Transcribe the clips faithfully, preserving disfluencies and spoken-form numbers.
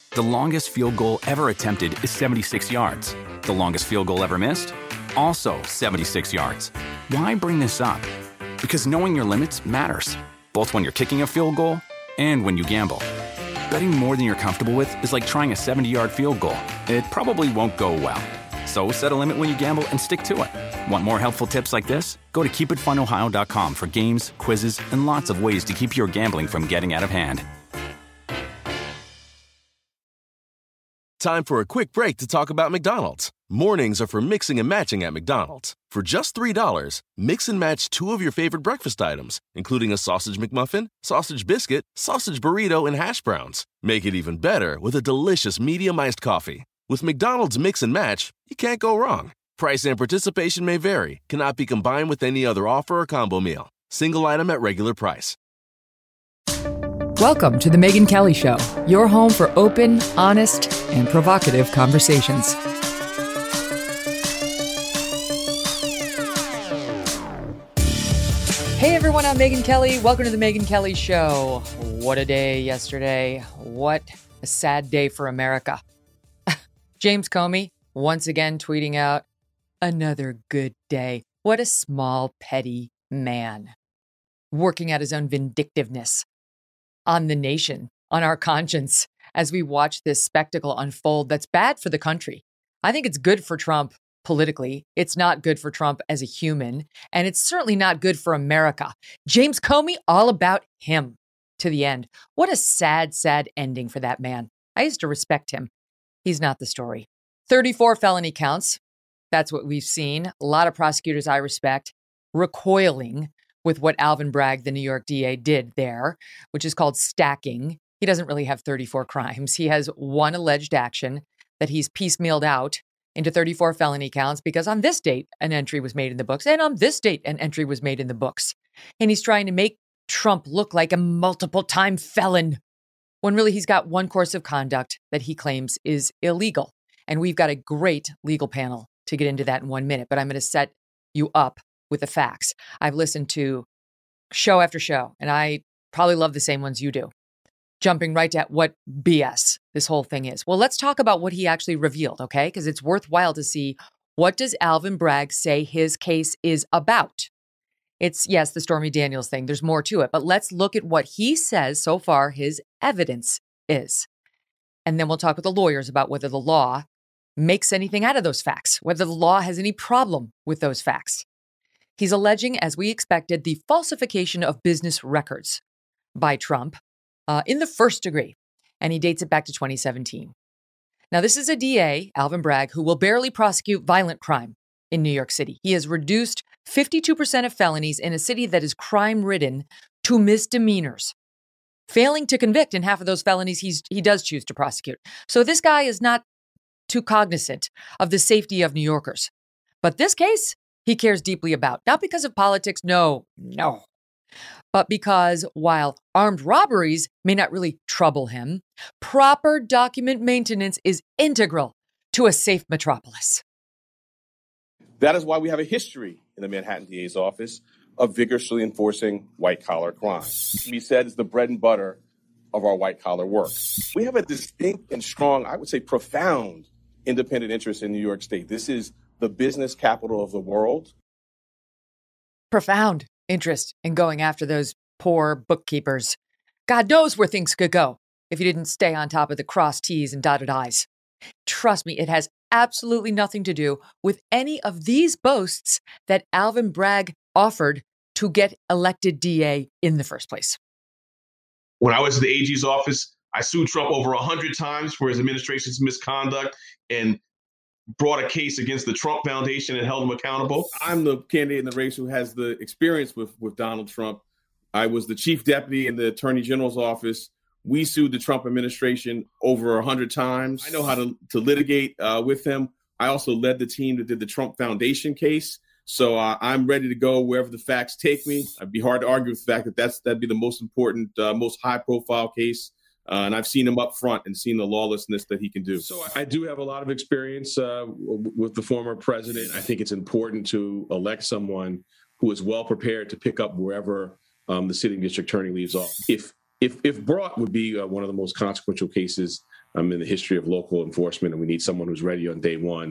The longest field goal ever attempted is seventy-six yards. The longest field goal ever missed? Also seventy-six yards. Why bring this up? Because knowing your limits matters, both when you're kicking a field goal and when you gamble. Betting more than you're comfortable with is like trying a seventy-yard field goal. It probably won't go well. So set a limit when you gamble and stick to it. Want more helpful tips like this? Go to keep it fun ohio dot com for games, quizzes, and lots of ways to keep your gambling from getting out of hand. Time for a quick break to talk about McDonald's. Mornings are for mixing and matching at McDonald's. For just three dollars, mix and match two of your favorite breakfast items, including a sausage McMuffin, sausage biscuit, sausage burrito, and hash browns. Make it even better with a delicious medium iced coffee. With McDonald's Mix and Match, you can't go wrong. Price and participation may vary, cannot be combined with any other offer or combo meal. Single item at regular price. Welcome to The Megyn Kelly Show, your home for open, honest, and provocative conversations. Hey everyone, I'm Megyn Kelly. Welcome to The Megyn Kelly Show. What a day yesterday. What a sad day for America. James Comey once again tweeting out, another good day. What a small, petty man. Working out his own vindictiveness on the nation, on our conscience, as we watch this spectacle unfold that's bad for the country. I think it's good for Trump politically. It's not good for Trump as a human, and it's certainly not good for America. James Comey, all about him to the end. What a sad, sad ending for that man. I used to respect him. He's not the story. thirty-four felony counts. That's what we've seen. A lot of prosecutors I respect recoiling with what Alvin Bragg, the New York D A, did there, which is called stacking. He doesn't really have thirty-four crimes. He has one alleged action that he's piecemealed out into thirty-four felony counts because on this date, an entry was made in the books, and on this date, an entry was made in the books. And he's trying to make Trump look like a multiple-time felon when really he's got one course of conduct that he claims is illegal. And we've got a great legal panel to get into that in one minute, but I'm going to set you up with the facts. I've listened to show after show, and I probably love the same ones you do, jumping right to what B S this whole thing is. Well, let's talk about what he actually revealed, okay? Because it's worthwhile to see, what does Alvin Bragg say his case is about? It's, yes, the Stormy Daniels thing. There's more to it, but let's look at what he says so far his evidence is. And then we'll talk with the lawyers about whether the law makes anything out of those facts, whether the law has any problem with those facts. He's alleging, as we expected, the falsification of business records by Trump uh, in the first degree, and he dates it back to twenty seventeen. Now, this is a D A, Alvin Bragg, who will barely prosecute violent crime in New York City. He has reduced fifty-two percent of felonies in a city that is crime-ridden to misdemeanors, failing to convict in half of those felonies he's, he does choose to prosecute. So this guy is not too cognizant of the safety of New Yorkers. But this case, he cares deeply about. Not because of politics, no, no. But because while armed robberies may not really trouble him, proper document maintenance is integral to a safe metropolis. That is why we have a history in the Manhattan D A's office of vigorously enforcing white-collar crime. We said it's the bread and butter of our white-collar work. We have a distinct and strong, I would say profound, independent interest in New York State. This is the business capital of the world. Profound interest in going after those poor bookkeepers. God knows where things could go if you didn't stay on top of the crossed T's and dotted I's. Trust me, it has absolutely nothing to do with any of these boasts that Alvin Bragg offered to get elected D A in the first place. When I was in the A G's office, I sued Trump over one hundred times for his administration's misconduct and brought a case against the Trump Foundation and held him accountable. I'm the candidate in the race who has the experience with, with Donald Trump. I was the chief deputy in the Attorney General's office. We sued the Trump administration over one hundred times. I know how to, to litigate uh, with him. I also led the team that did the Trump Foundation case. So uh, I'm ready to go wherever the facts take me. It'd be hard to argue with the fact that that's, that'd be the most important, uh, most high-profile case. Uh, and I've seen him up front and seen the lawlessness that he can do. So I do have a lot of experience uh, w- with the former president. I think it's important to elect someone who is well prepared to pick up wherever um, the sitting district attorney leaves off. If if if brought would be uh, one of the most consequential cases I'm in the history of local enforcement, and we need someone who's ready on day one.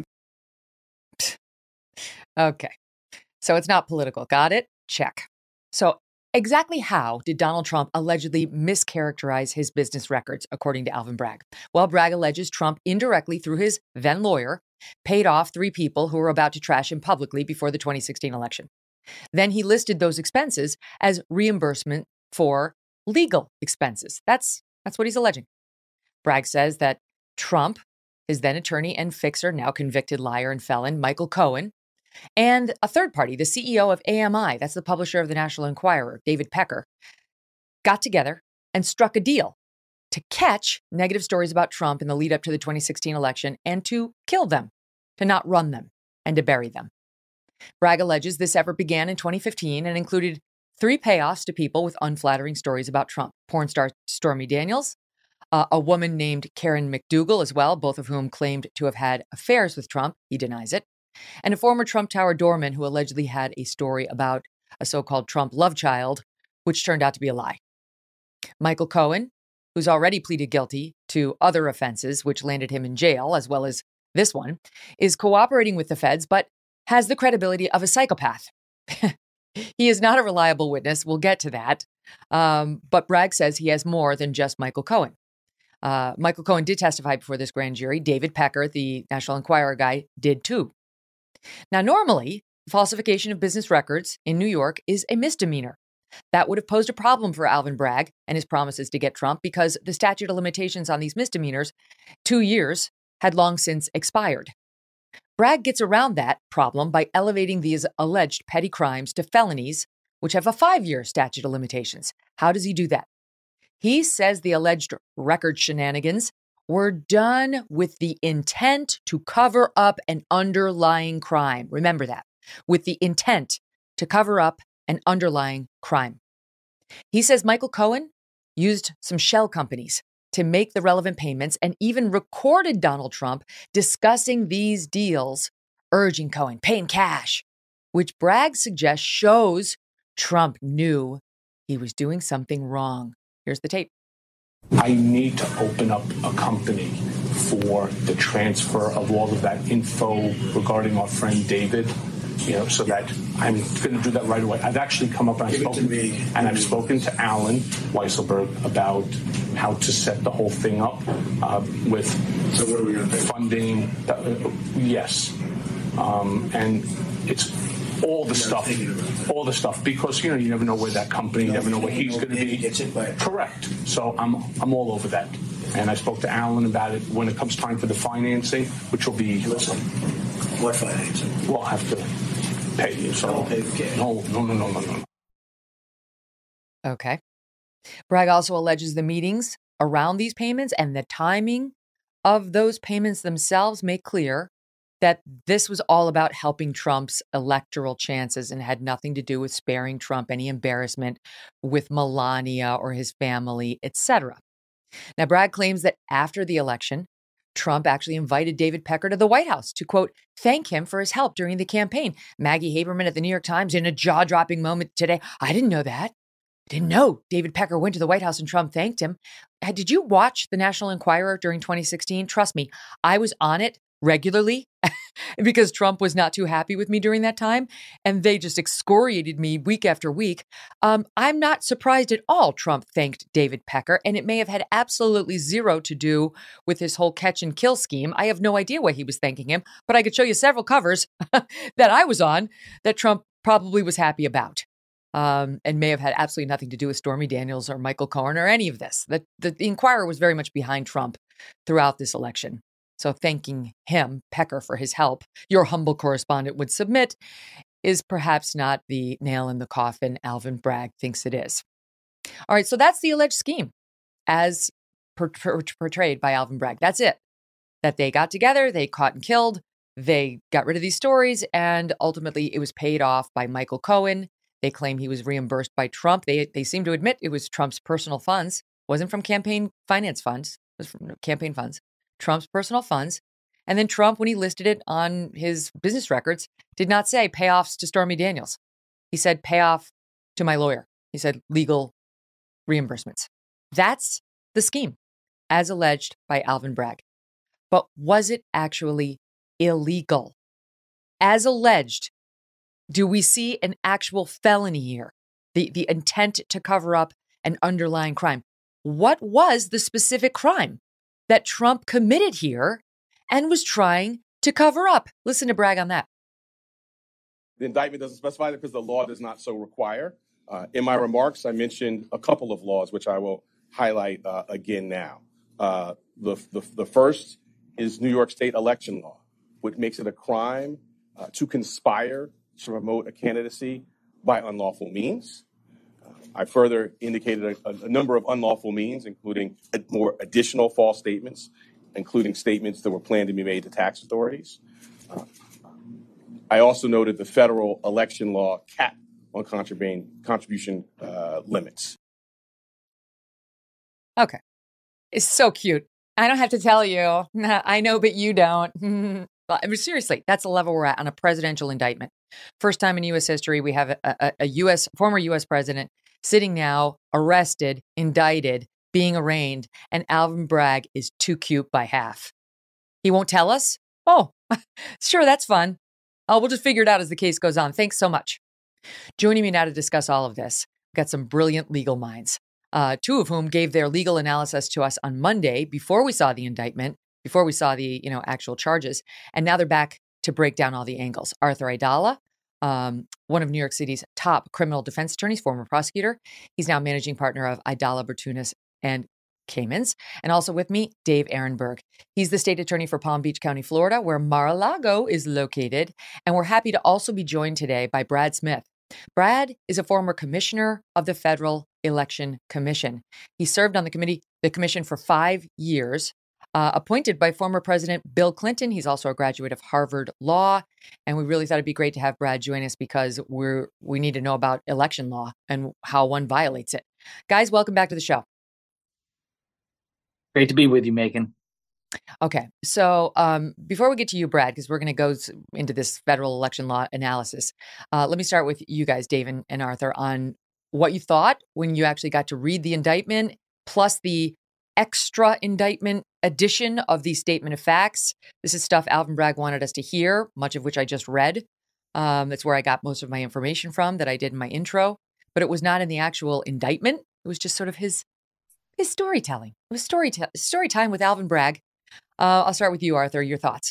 Okay. So it's not political. Got it? Check. So exactly how did Donald Trump allegedly mischaracterize his business records, according to Alvin Bragg? Well, Bragg alleges Trump indirectly, through his then lawyer, paid off three people who were about to trash him publicly before the twenty sixteen election. Then he listed those expenses as reimbursement for legal expenses. That's, that's what he's alleging. Bragg says that Trump, his then attorney and fixer, now convicted liar and felon, Michael Cohen, and a third party, the C E O of A M I, that's the publisher of the National Enquirer, David Pecker, got together and struck a deal to catch negative stories about Trump in the lead up to the twenty sixteen election and to kill them, to not run them, and to bury them. Bragg alleges this effort began in twenty fifteen and included three payoffs to people with unflattering stories about Trump. Porn star Stormy Daniels, uh, a woman named Karen McDougal as well, both of whom claimed to have had affairs with Trump. He denies it. And a former Trump Tower doorman who allegedly had a story about a so-called Trump love child, which turned out to be a lie. Michael Cohen, who's already pleaded guilty to other offenses, which landed him in jail, as well as this one, is cooperating with the feds, but has the credibility of a psychopath. He is not a reliable witness. We'll get to that. Um, but Bragg says he has more than just Michael Cohen. Uh, Michael Cohen did testify before this grand jury. David Pecker, the National Enquirer guy, did too. Now, normally, falsification of business records in New York is a misdemeanor. That would have posed a problem for Alvin Bragg and his promises to get Trump because the statute of limitations on these misdemeanors, two years, had long since expired. Bragg gets around that problem by elevating these alleged petty crimes to felonies, which have a five-year statute of limitations. How does he do that? He says the alleged record shenanigans were done with the intent to cover up an underlying crime. Remember that. With the intent to cover up an underlying crime. He says Michael Cohen used some shell companies to make the relevant payments and even recorded Donald Trump discussing these deals, urging Cohen, pay in cash, which Bragg suggests shows Trump knew he was doing something wrong. Here's the tape. I need to open up a company for the transfer of all of that info regarding our friend David, you know, so that I'm going to do that right away. I've actually come up and I've spoken, and I've spoken to Alan Weisselberg about how to set the whole thing up uh, with so what are we going to funding. Uh, yes, um, and it's all the stuff, all the stuff, because you know you never know where that company, you never know where he's going to be. Correct. So I'm I'm all over that, and I spoke to Alan about it when it comes time for the financing, which will be. Listen, what financing? We'll have to pay you. So pay the cash. No, no, no, no, no, no. Okay. Bragg also alleges the meetings around these payments and the timing of those payments themselves make clear that this was all about helping Trump's electoral chances and had nothing to do with sparing Trump any embarrassment with Melania or his family, et cetera. Now, Bragg claims that after the election, Trump actually invited David Pecker to the White House to, quote, thank him for his help during the campaign. Maggie Haberman at the New York Times in a jaw-dropping moment today. I didn't know that. I didn't know David Pecker went to the White House and Trump thanked him. Did you watch the National Enquirer during twenty sixteen? Trust me, I was on it regularly because Trump was not too happy with me during that time. And they just excoriated me week after week. Um, I'm not surprised at all Trump thanked David Pecker, and it may have had absolutely zero to do with his whole catch and kill scheme. I have no idea why he was thanking him, but I could show you several covers that I was on that Trump probably was happy about. Um, and may have had absolutely nothing to do with Stormy Daniels or Michael Cohen or any of this. The, the, the Inquirer was very much behind Trump throughout this election. So thanking him, Pecker, for his help, your humble correspondent would submit, is perhaps not the nail in the coffin Alvin Bragg thinks it is. All right, so that's the alleged scheme as per- per- portrayed by Alvin Bragg. That's it. That they got together, they caught and killed, they got rid of these stories, and ultimately it was paid off by Michael Cohen. They claim he was reimbursed by Trump. They they seem to admit it was Trump's personal funds. It wasn't from campaign finance funds. It was from campaign funds. Trump's personal funds. And then Trump, when he listed it on his business records, did not say payoffs to Stormy Daniels. He said payoff to my lawyer. He said legal reimbursements. That's the scheme. as alleged by Alvin Bragg. But was it actually illegal? As alleged, do we see an actual felony here? The, the intent to cover up an underlying crime. What was the specific crime that Trump committed here and was trying to cover up? Listen to Bragg on that. The indictment doesn't specify that because the law does not so require. Uh, in my remarks, I mentioned a couple of laws, which I will highlight uh, again now. Uh, the, the, the first is New York State election law, which makes it a crime uh, to conspire to promote a candidacy by unlawful means. Uh, I further indicated a, a number of unlawful means, including more additional false statements, including statements that were planned to be made to tax authorities. Uh, I also noted the federal election law cap on contribution uh, limits. Okay. It's so cute. I don't have to tell you. I know, but you don't. Well, I mean, seriously, that's the level we're at on a presidential indictment. First time in U S history, we have a, a, a U S former U S president sitting now, arrested, indicted, being arraigned, and Alvin Bragg is too cute by half. He won't tell us? Oh, sure, that's fun. Oh, we'll just figure it out as the case goes on. Thanks so much. Joining me now to discuss all of this, we've got some brilliant legal minds, uh, two of whom gave their legal analysis to us on Monday before we saw the indictment, before we saw the you know actual charges, and now they're back to break down all the angles. Arthur Aidala, um, one of New York City's top criminal defense attorneys, former prosecutor. He's now managing partner of Aidala, Bertunas, and Kamins. And also with me, Dave Ehrenberg. He's the state attorney for Palm Beach County, Florida, where Mar-a-Lago is located. And we're happy to also be joined today by Brad Smith. Brad is a former commissioner of the Federal Election Commission. He served on the committee, the commission for five years, uh, appointed by former President Bill Clinton. He's also a graduate of Harvard Law. And we really thought it'd be great to have Brad join us because we're we need to know about election law and how one violates it. Guys, welcome back to the show. Great to be with you, Megan. Okay. So um, before we get to you, Brad, because we're going to go into this federal election law analysis, uh, let me start with you guys, Dave and, and Arthur, on what you thought when you actually got to read the indictment, plus the extra indictment edition of the statement of facts. This is stuff Alvin Bragg wanted us to hear, much of which I just read. Um, that's where I got most of my information from that I did in my intro, but it was not in the actual indictment. It was just sort of his His storytelling. It was story, t- story time with Alvin Bragg. Uh, I'll start with you, Arthur. Your thoughts?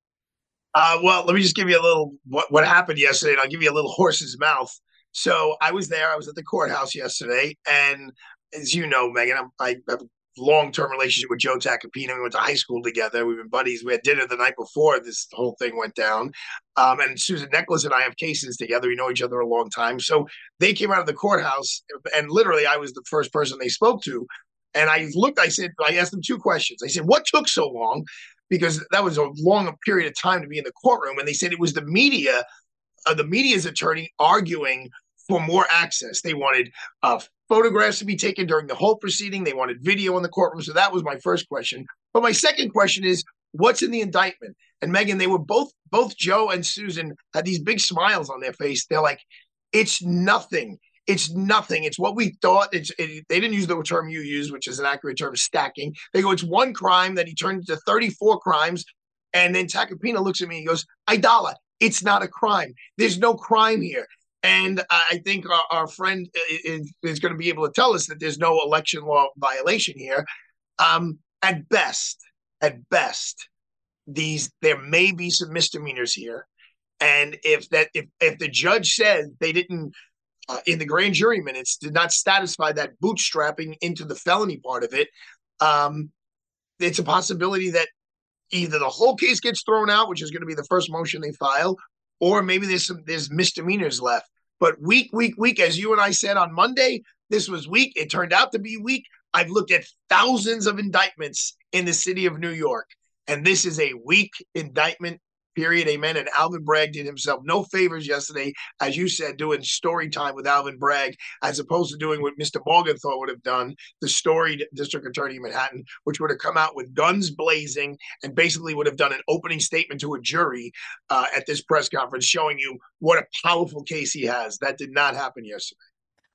Uh, well, let me just give you a little what, what happened yesterday, and I'll give you a little horse's mouth. So I was there. I was at the courthouse yesterday, and as you know, Megan, I'm, I have a long-term relationship with Joe Tacopina. We went to high school together. We've been buddies. We had dinner the night before this whole thing went down. Um, and Susan Nicholas and I have cases together. We know each other a long time. So they came out of the courthouse, and literally I was the first person they spoke to. And I looked, I said, I asked them two questions. I said, what took so long? Because that was a long period of time to be in the courtroom. And they said it was the media, uh, the media's attorney arguing for more access. They wanted uh, photographs to be taken during the whole proceeding. They wanted video in the courtroom. So that was my first question. But my second question is, what's in the indictment? And Megan, they were both, both Joe and Susan had these big smiles on their face. They're like, it's nothing. It's nothing. It's what we thought. It's it, they didn't use the term you used, which is an accurate term, stacking. They go, it's one crime that he turned into thirty-four crimes. And then Tacopina looks at me and goes, Aidala, it's not a crime. There's no crime here. And I think our, our friend is, is going to be able to tell us that there's no election law violation here. Um, at best, at best, these there may be some misdemeanors here. And if that if if the judge says they didn't Uh, in the grand jury minutes, did not satisfy that bootstrapping into the felony part of it, um, it's a possibility that either the whole case gets thrown out, which is going to be the first motion they file, or maybe there's some there's misdemeanors left. But week, week, week, as you and I said on Monday, this was weak. It turned out to be weak. I've looked at thousands of indictments in the city of New York, and this is a weak indictment. Period. Amen. And Alvin Bragg did himself no favors yesterday, as you said, doing story time with Alvin Bragg, as opposed to doing what Mister Morgenthau would have done, the storied district attorney in Manhattan, which would have come out with guns blazing and basically would have done an opening statement to a jury uh, at this press conference, showing you what a powerful case he has. That did not happen yesterday.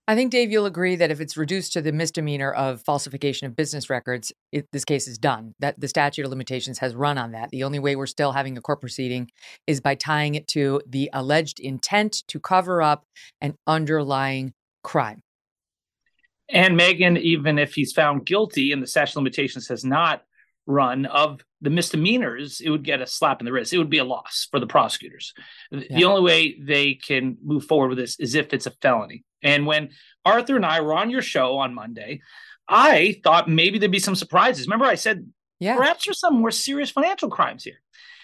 I think, Dave, you'll agree that if it's reduced to the misdemeanor of falsification of business records, it, this case is done. That the statute of limitations has run on that. The only way we're still having a court proceeding is by tying it to the alleged intent to cover up an underlying crime. And Megyn, even if he's found guilty and the statute of limitations has not run of the misdemeanors, it would get a slap in the wrist. It would be a loss for the prosecutors. Yeah. The only way they can move forward with this is if it's a felony. And when Arthur and I were on your show on Monday, I thought maybe there'd be some surprises. Remember, I said, yeah, perhaps there's some more serious financial crimes here.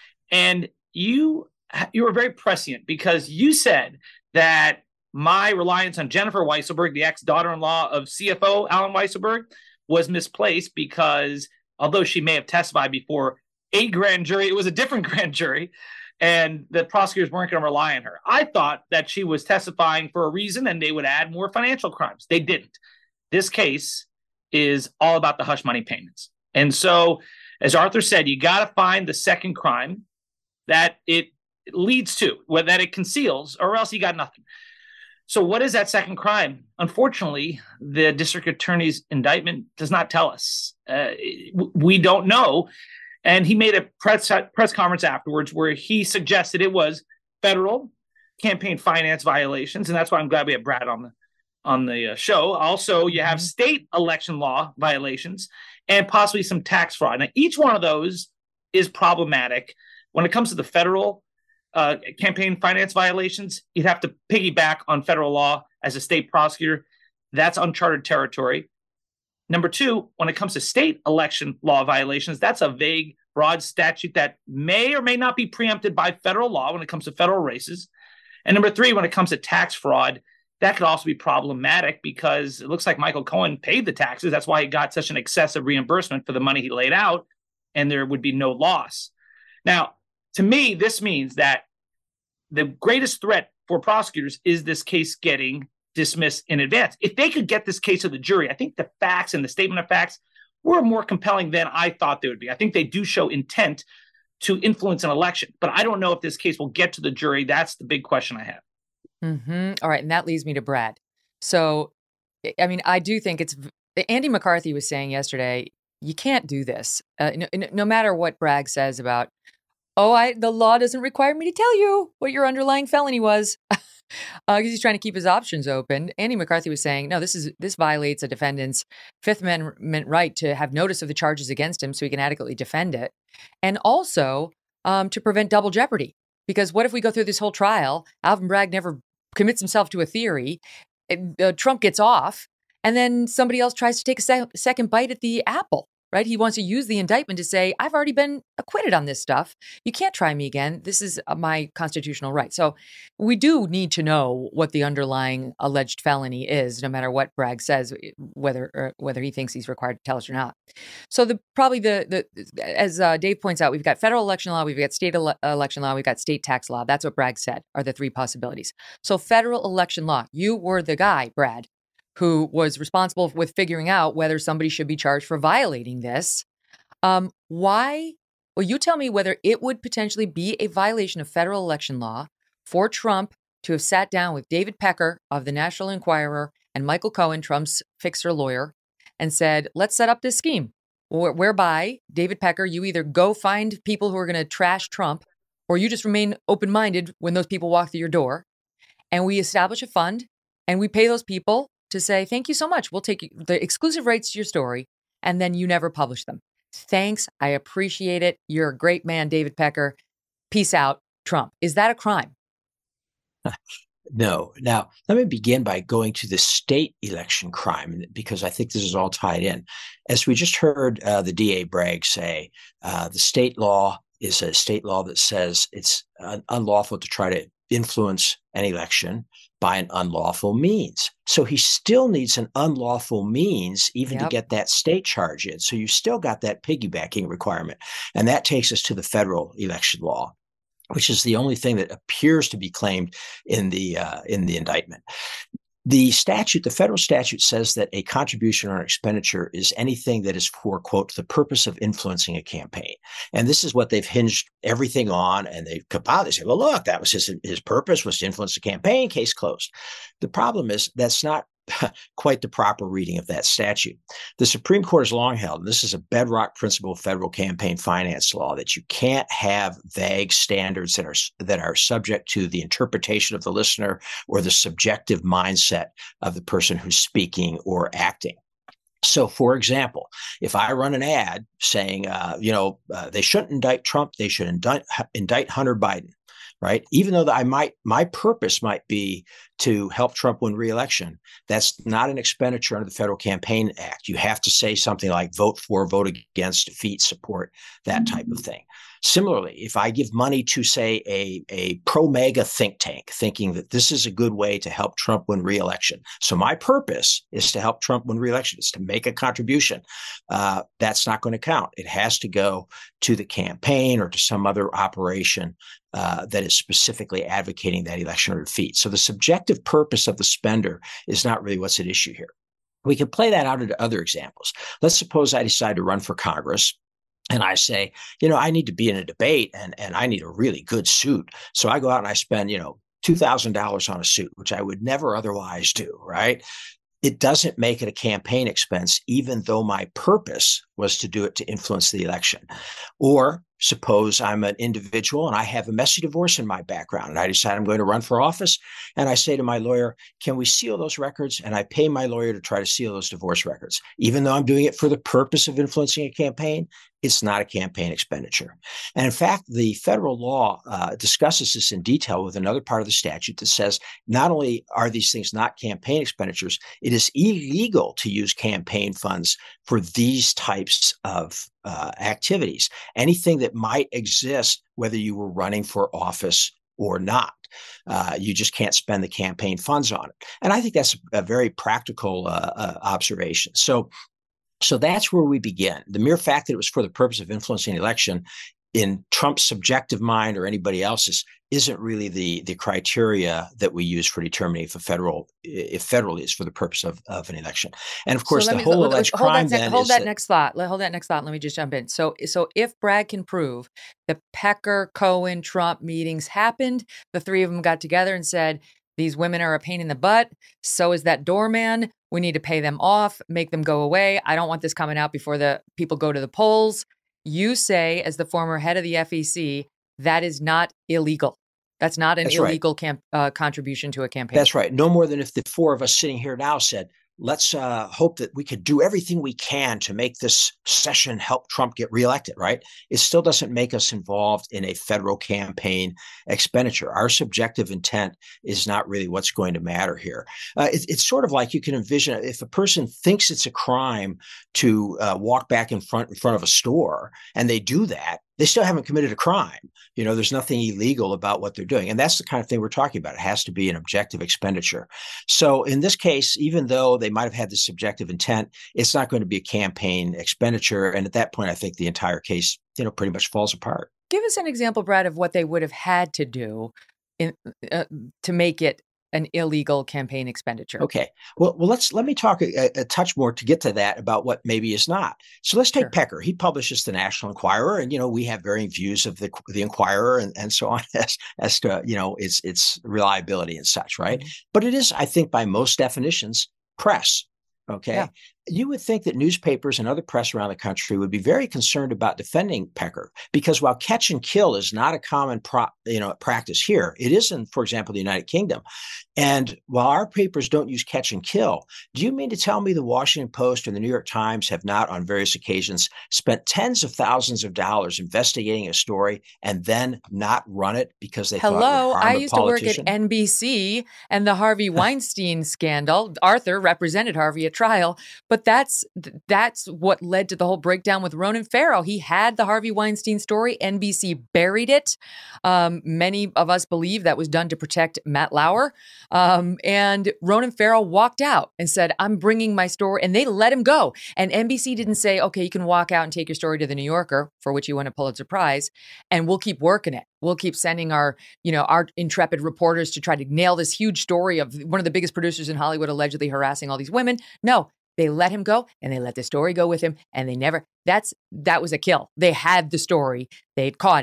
And you you were very prescient because you said that my reliance on Jennifer Weisselberg, the ex-daughter-in-law of C F O Alan Weisselberg, was misplaced because although she may have testified before a grand jury, it was a different grand jury, and the prosecutors weren't going to rely on her. I thought that she was testifying for a reason and they would add more financial crimes. They didn't. This case is all about the hush money payments. And so, as Arthur said, you got to find the second crime that it leads to, whether that it conceals, or else you got nothing. So what is that second crime? Unfortunately, the district attorney's indictment does not tell us. Uh, we don't know. And he made a press press conference afterwards where he suggested it was federal campaign finance violations. And that's why I'm glad we have Brad on the on the show. Also, you have state election law violations and possibly some tax fraud. Now, each one of those is problematic. When it comes to the federal Uh, campaign finance violations, you'd have to piggyback on federal law as a state prosecutor. That's uncharted territory. Number two, when it comes to state election law violations, that's a vague, broad statute that may or may not be preempted by federal law when it comes to federal races. And number three, when it comes to tax fraud, that could also be problematic because it looks like Michael Cohen paid the taxes. That's why he got such an excessive reimbursement for the money he laid out, and there would be no loss. Now, to me, this means that the greatest threat for prosecutors is this case getting dismissed in advance. If they could get this case to the jury, I think the facts and the statement of facts were more compelling than I thought they would be. I think they do show intent to influence an election, but I don't know if this case will get to the jury. That's the big question I have. Mm-hmm. All right. And that leads me to Brad. So, I mean, I do think it's Andy McCarthy was saying yesterday, you can't do this. Uh, no, no matter what Bragg says about, oh, I the law doesn't require me to tell you what your underlying felony was, because uh, he's trying to keep his options open. Andy McCarthy was saying, no, this is this violates a defendant's Fifth Amendment right to have notice of the charges against him so he can adequately defend it, and also um, to prevent double jeopardy. Because what if we go through this whole trial, Alvin Bragg never commits himself to a theory, it, uh, Trump gets off, and then somebody else tries to take a sec- second bite at the apple. Right? He wants to use the indictment to say, I've already been acquitted on this stuff. You can't try me again. This is my constitutional right. So we do need to know what the underlying alleged felony is, no matter what Bragg says, whether or whether he thinks he's required to tell us or not. So the probably the, the as uh, Dave points out, we've got federal election law, we've got state ele- election law, we've got state tax law. That's what Bragg said are the three possibilities. So federal election law, you were the guy, Brad, who was responsible with figuring out whether somebody should be charged for violating this. Um, why? Well, you tell me whether it would potentially be a violation of federal election law for Trump to have sat down with David Pecker of the National Enquirer and Michael Cohen, Trump's fixer lawyer, and said, let's set up this scheme wh- whereby, David Pecker, you either go find people who are going to trash Trump, or you just remain open-minded when those people walk through your door, and we establish a fund, and we pay those people to say, thank you so much. We'll take the exclusive rights to your story, and then you never publish them. Thanks. I appreciate it. You're a great man, David Pecker. Peace out, Trump. Is that a crime? No. Now, let me begin by going to the state election crime, because I think this is all tied in. As we just heard uh, the D A Bragg say, uh, the state law is a state law that says it's uh, unlawful to try to influence an election by an unlawful means. So he still needs an unlawful means even yep. to get that state charge in. So you still got that piggybacking requirement. And that takes us to the federal election law, which is the only thing that appears to be claimed in the uh, in the indictment. The statute, the federal statute says that a contribution or an expenditure is anything that is for, quote, the purpose of influencing a campaign. And this is what they've hinged everything on. And they compiled, they say, well, look, that was his, his purpose was to influence the campaign, case closed. The problem is that's not quite the proper reading of that statute. The Supreme Court has long held, and this is a bedrock principle of federal campaign finance law, that you can't have vague standards that are that are subject to the interpretation of the listener or the subjective mindset of the person who's speaking or acting. So, for example, if I run an ad saying, uh, you know, uh, they shouldn't indict Trump, they should indict, indict Hunter Biden, right? Even though that I might, my purpose might be to help Trump win re-election, that's not an expenditure under the Federal Campaign Act. You have to say something like vote for, vote against, defeat, support, that type of thing. Similarly, if I give money to, say, a, a pro-MAGA think tank, thinking that this is a good way to help Trump win re-election, so my purpose is to help Trump win re-election, is to make a contribution, uh, that's not going to count. It has to go to the campaign or to some other operation uh, that is specifically advocating that election or defeat. So the subjective purpose of the spender is not really what's at issue here. We can play that out into other examples. Let's suppose I decide to run for Congress. And I say, you know, I need to be in a debate and, and I need a really good suit. So I go out and I spend, you know, two thousand dollars on a suit, which I would never otherwise do, right? It doesn't make it a campaign expense, even though my purpose was to do it to influence the election. Or suppose I'm an individual and I have a messy divorce in my background and I decide I'm going to run for office. And I say to my lawyer, can we seal those records? And I pay my lawyer to try to seal those divorce records. Even though I'm doing it for the purpose of influencing a campaign, it's not a campaign expenditure. And in fact, the federal law uh, discusses this in detail with another part of the statute that says not only are these things not campaign expenditures, it is illegal to use campaign funds for these types of uh, activities. Anything that might exist, whether you were running for office or not. Uh, you just can't spend the campaign funds on it. And I think that's a very practical uh, uh, observation. So So that's where we begin. The mere fact that it was for the purpose of influencing the election in Trump's subjective mind or anybody else's isn't really the, the criteria that we use for determining if a federal if federal is for the purpose of, of an election. And of course, so the me, whole let, alleged hold crime that, then hold is that that, next thought. Hold that next thought. Let me just jump in. So so if Bragg can prove the Pecker, Cohen, Trump meetings happened, the three of them got together and said, these women are a pain in the butt. So is that doorman. We need to pay them off, make them go away. I don't want this coming out before the people go to the polls. You say, as the former head of the F E C, that is not illegal. That's not an That's illegal right. camp, uh, contribution to a campaign. That's right. No more than if the four of us sitting here now said, let's uh, hope that we could do everything we can to make this session help Trump get reelected, right? It still doesn't make us involved in a federal campaign expenditure. Our subjective intent is not really what's going to matter here. Uh, it, it's sort of like you can envision if a person thinks it's a crime to uh, walk back in front in front of a store and they do that, they still haven't committed a crime. You know, there's nothing illegal about what they're doing. And that's the kind of thing we're talking about. It has to be an objective expenditure. So in this case, even though they might have had the subjective intent, it's not going to be a campaign expenditure. And at that point, I think the entire case, you know, pretty much falls apart. Give us an example, Brad, of what they would have had to do in, uh, to make it an illegal campaign expenditure. Okay. Well, well, let's let me talk a, a touch more to get to that about what maybe is not. So let's take sure. Pecker. He publishes the National Enquirer, and you know we have varying views of the the Enquirer and, and so on as as to you know its its reliability and such, right? Mm-hmm. But it is, I think, by most definitions, press. Okay. Yeah. You would think that newspapers and other press around the country would be very concerned about defending Pecker, because while catch and kill is not a common pro, you know, practice here, it is in, for example, the United Kingdom. And while our papers don't use catch and kill, do you mean to tell me the Washington Post and the New York Times have not on various occasions spent tens of thousands of dollars investigating a story and then not run it because they Hello, thought it would harm I a used to work politician? at N B C and the Harvey Weinstein scandal. Arthur represented Harvey at trial, but that's that's what led to the whole breakdown with Ronan Farrow. He had the Harvey Weinstein story. N B C buried it. Um, many of us believe that was done to protect Matt Lauer. Um, and Ronan Farrow walked out and said, I'm bringing my story. And they let him go. And N B C didn't say, okay, you can walk out and take your story to the New Yorker, for which you won a Pulitzer Prize, and we'll keep working it. We'll keep sending our, you know, our intrepid reporters to try to nail this huge story of one of the biggest producers in Hollywood allegedly harassing all these women. No, they let him go and they let the story go with him. And they never, that's, that was a kill. They had the story. They'd caught it.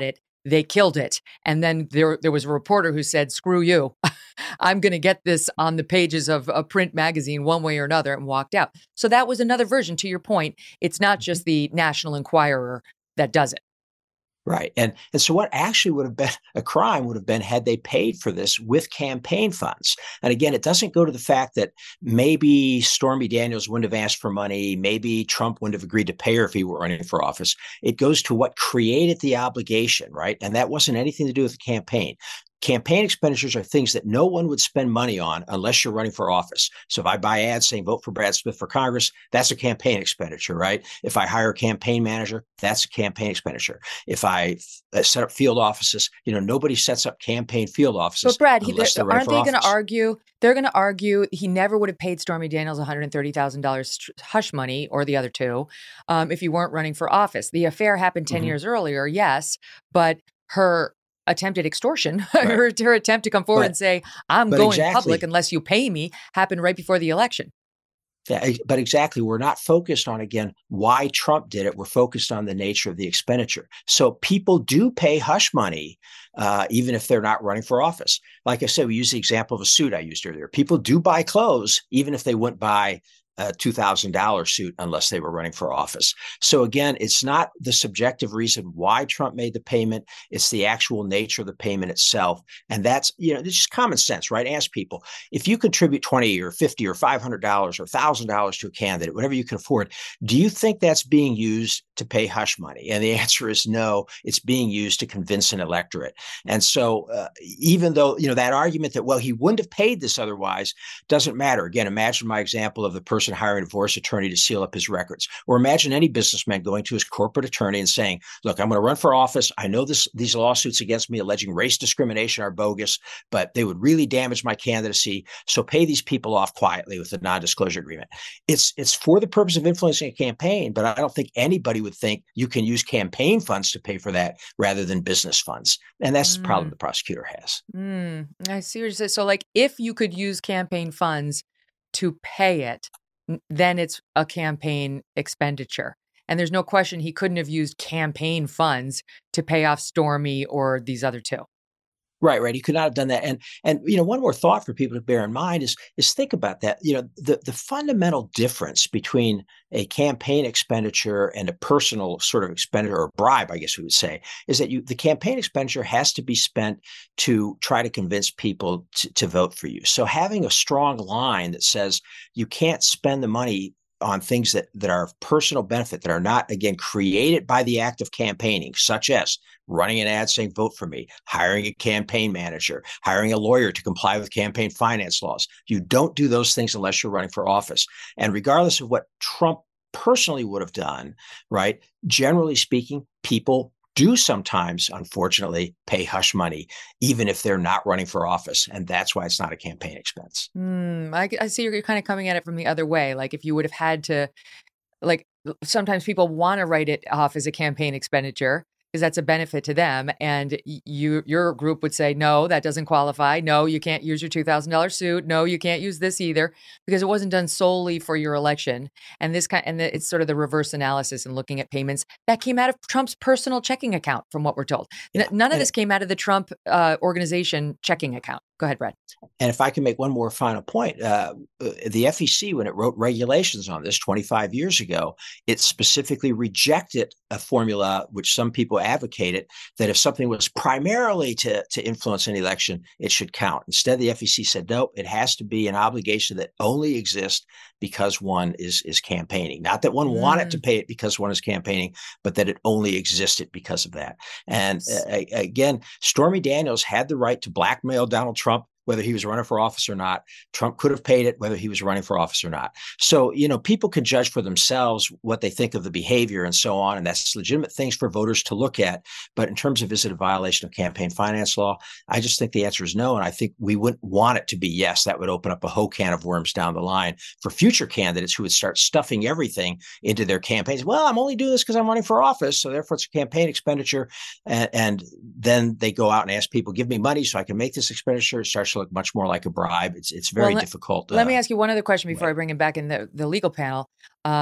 they killed it. And then there, there was a reporter who said, screw you. I'm going to get this on the pages of a print magazine one way or another, and walked out. So that was another version. To your point, it's not just the National Enquirer that does it. Right. And and so what actually would have been a crime would have been had they paid for this with campaign funds. And again, it doesn't go to the fact that maybe Stormy Daniels wouldn't have asked for money. Maybe Trump wouldn't have agreed to pay her if he were running for office. It goes to what created the obligation, right? And that wasn't anything to do with the campaign. Campaign expenditures are things that no one would spend money on unless you're running for office. So if I buy ads saying vote for Brad Smith for Congress, that's a campaign expenditure, right? If I hire a campaign manager, that's a campaign expenditure. If I uh, set up field offices, you know, nobody sets up campaign field offices. But Brad, he, aren't they going to office. argue? They're going to argue he never would have paid Stormy Daniels one hundred thirty thousand dollars hush money, or the other two, um, if he weren't running for office. The affair happened ten mm-hmm. years earlier, yes, but her attempted extortion, right. her, her attempt to come forward but, and say, I'm going exactly. public unless you pay me, happened right before the election. Yeah, but exactly. We're not focused on, again, why Trump did it. We're focused on the nature of the expenditure. So people do pay hush money, uh, even if they're not running for office. Like I said, we use the example of a suit I used earlier. People do buy clothes, even if they wouldn't buy a two thousand dollars suit unless they were running for office. So again, it's not the subjective reason why Trump made the payment. It's the actual nature of the payment itself. And that's, you know, it's just common sense, right? Ask people, if you contribute twenty or fifty or five hundred dollars or one thousand dollars to a candidate, whatever you can afford, do you think that's being used to pay hush money? And the answer is no, it's being used to convince an electorate. And so uh, even though, you know, that argument that, well, he wouldn't have paid this otherwise doesn't matter. Again, imagine my example of the person hiring a divorce attorney to seal up his records. Or imagine any businessman going to his corporate attorney and saying, look, I'm going to run for office. I know this, these lawsuits against me alleging race discrimination are bogus, but they would really damage my candidacy. So pay these people off quietly with a non-disclosure agreement. It's, it's for the purpose of influencing a campaign, but I don't think anybody would think you can use campaign funds to pay for that rather than business funds. And that's mm. the problem the prosecutor has. Mm. I see what you're saying. So like if you could use campaign funds to pay it, then it's a campaign expenditure. And there's no question he couldn't have used campaign funds to pay off Stormy or these other two. Right, right. He could not have done that. And, and you know, one more thought for people to bear in mind is, is think about that. You know, the, the fundamental difference between a campaign expenditure and a personal sort of expenditure, or bribe, I guess we would say, is that you the campaign expenditure has to be spent to try to convince people to, to vote for you. So having a strong line that says you can't spend the money on things that, that are of personal benefit, that are not, again, created by the act of campaigning, such as running an ad saying, vote for me, hiring a campaign manager, hiring a lawyer to comply with campaign finance laws. You don't do those things unless you're running for office. And regardless of what Trump personally would have done, right, generally speaking, people do sometimes, unfortunately, pay hush money, even if they're not running for office. And that's why it's not a campaign expense. Mm, I, I see you're kind of coming at it from the other way. Like if you would have had to, like sometimes people want to write it off as a campaign expenditure because that's a benefit to them. And you, your group would say, no, that doesn't qualify. No, you can't use your two thousand dollars suit. No, you can't use this either because it wasn't done solely for your election. And this kind, and the, it's sort of the reverse analysis and looking at payments that came out of Trump's personal checking account, from what we're told. Yeah. N- none of this came out of the Trump uh, organization checking account. Go ahead, Brad. And if I can make one more final point, uh, the F E C, when it wrote regulations on this twenty-five years ago, it specifically rejected a formula which some people advocated, that if something was primarily to, to influence an election, it should count. Instead, the F E C said, nope, it has to be an obligation that only exists because one is, is campaigning. Not that one mm. wanted to pay it because one is campaigning, but that it only existed because of that. And uh, again, Stormy Daniels had the right to blackmail Donald Trump, whether he was running for office or not. Trump could have paid it, whether he was running for office or not. So, you know, people can judge for themselves what they think of the behavior and so on. And that's legitimate things for voters to look at. But in terms of, is it a violation of campaign finance law? I just think the answer is no. And I think we wouldn't want it to be yes. That would open up a whole can of worms down the line for future candidates who would start stuffing everything into their campaigns. Well, I'm only doing this because I'm running for office, so therefore it's a campaign expenditure. And, and then they go out and ask people, give me money so I can make this expenditure. It starts to look much more like a bribe. It's it's very well, difficult. Let uh, me ask you one other question before right. I bring him back in the, the legal panel. Um,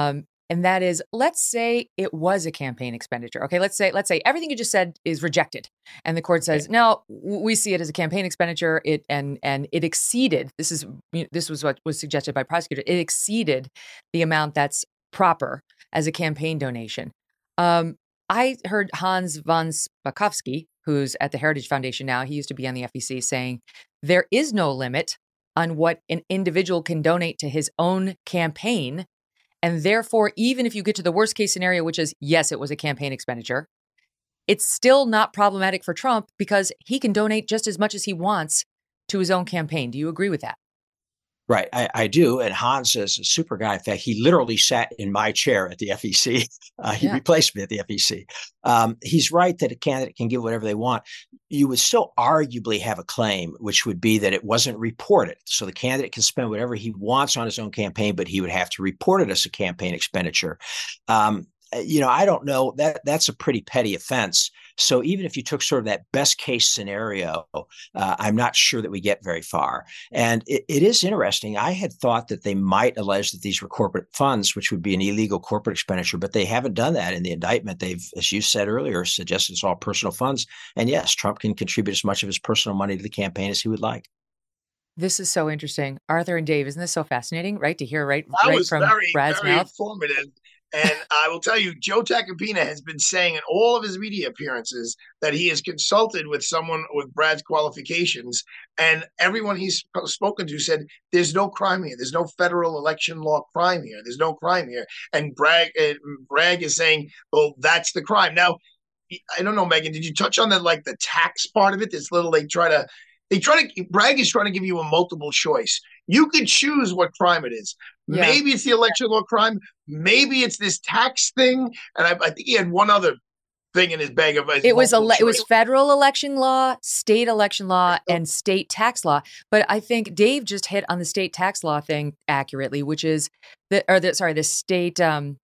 And that is, let's say it was a campaign expenditure. Okay, let's say let's say everything you just said is rejected, and the court says, no, we see it as a campaign expenditure. It and and it exceeded. This is this was what was suggested by prosecutor. It exceeded the amount that's proper as a campaign donation. Um, I heard Hans von Spakovsky, who's at the Heritage Foundation now, he used to be on the F E C, saying there is no limit on what an individual can donate to his own campaign. And therefore, even if you get to the worst case scenario, which is, yes, it was a campaign expenditure, it's still not problematic for Trump because he can donate just as much as he wants to his own campaign. Do you agree with that? Right, I, I do. And Hans is a super guy. In fact, he literally sat in my chair at the F E C. Uh, he yeah. replaced me at the F E C. Um, he's right that a candidate can give whatever they want. You would still arguably have a claim, which would be that it wasn't reported. So the candidate can spend whatever he wants on his own campaign, but he would have to report it as a campaign expenditure. Um, you know, I don't know, that that's a pretty petty offense. So even if you took sort of that best case scenario, uh, I'm not sure that we get very far. And it, it is interesting. I had thought that they might allege that these were corporate funds, which would be an illegal corporate expenditure, but they haven't done that in the indictment. They've, as you said earlier, suggested it's all personal funds. And yes, Trump can contribute as much of his personal money to the campaign as he would like. This is so interesting. Arthur and Dave, isn't this so fascinating, right? To hear right, that right was from very, Brad's very mouth. Informative. And I will tell you, Joe Tacopina has been saying in all of his media appearances that he has consulted with someone with Brad's qualifications. And everyone he's spoken to said, there's no crime here. There's no federal election law crime here. There's no crime here. And Bragg, uh, Bragg is saying, well, that's the crime. Now, I don't know, Megan, did you touch on that, like the tax part of it? This little, they try to, they try to, Bragg is trying to give you a multiple choice. You could choose what crime it is. Yeah. Maybe it's the election law crime. Maybe it's this tax thing. And I, I think he had one other thing in his bag of his it was ele- it was federal election law, state election law, and state tax law. But I think Dave just hit on the state tax law thing accurately, which is the or the sorry the state. Um,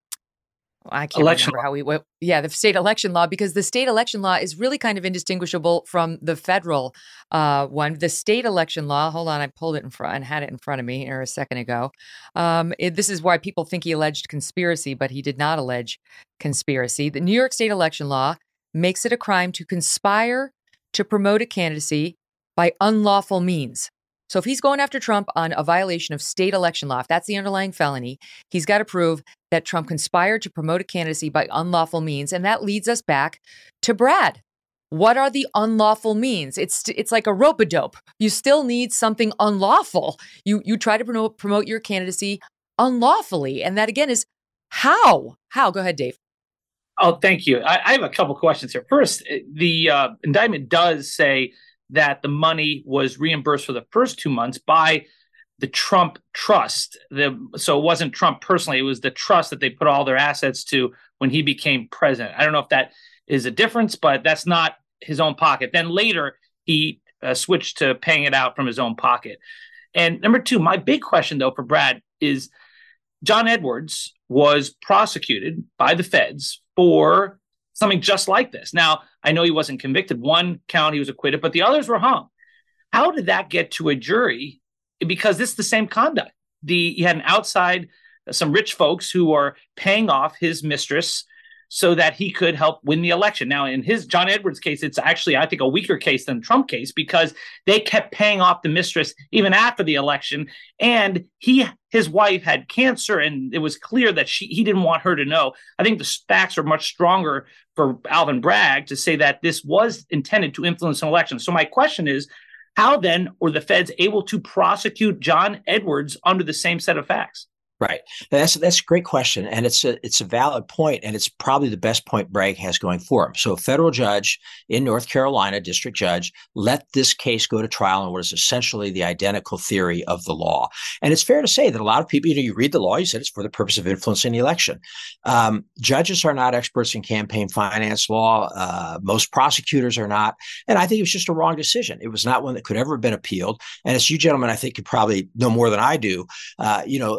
I can't election remember law. how we went. Yeah, the state election law, because the state election law is really kind of indistinguishable from the federal uh, one. The state election law, hold on, I pulled it in front and had it in front of me here a second ago. Um, it, this is why people think he alleged conspiracy, but he did not allege conspiracy. The New York state election law makes it a crime to conspire to promote a candidacy by unlawful means. So if he's going after Trump on a violation of state election law, if that's the underlying felony, he's got to prove that Trump conspired to promote a candidacy by unlawful means. And that leads us back to Brad. What are the unlawful means? It's it's like a rope-a-dope. You still need something unlawful. You you try to promote, promote your candidacy unlawfully. And that, again, is how? How? Go ahead, Dave. Oh, thank you. I, I have a couple questions here. First, the uh, indictment does say that the money was reimbursed for the first two months by the Trump trust. The, so it wasn't Trump personally, it was the trust that they put all their assets to when he became president. I don't know if that is a difference, but that's not his own pocket. Then later, he uh, switched to paying it out from his own pocket. And number two, my big question, though, for Brad is John Edwards was prosecuted by the feds for something just like this. Now, I know he wasn't convicted. One count he was acquitted, but the others were hung. How did that get to a jury? Because this is the same conduct. The he had an outside, some rich folks who are paying off his mistress so that he could help win the election. Now, in his John Edwards case, it's actually, I think, a weaker case than the Trump case because they kept paying off the mistress even after the election. And he, his wife had cancer, and it was clear that she he didn't want her to know. I think the facts are much stronger for Alvin Bragg to say that this was intended to influence an election. So my question is, how then were the feds able to prosecute John Edwards under the same set of facts? Right. That's that's a great question. And it's a it's a valid point, and it's probably the best point Bragg has going for him. So a federal judge in North Carolina, district judge, let this case go to trial on what is essentially the identical theory of the law. And it's fair to say that a lot of people, you know, you read the law, you said it's for the purpose of influencing the election. Um, judges are not experts in campaign finance law. Uh, most prosecutors are not. And I think it was just a wrong decision. It was not one that could ever have been appealed. And as you gentlemen, I think, could probably know more than I do. Uh, you know, a judge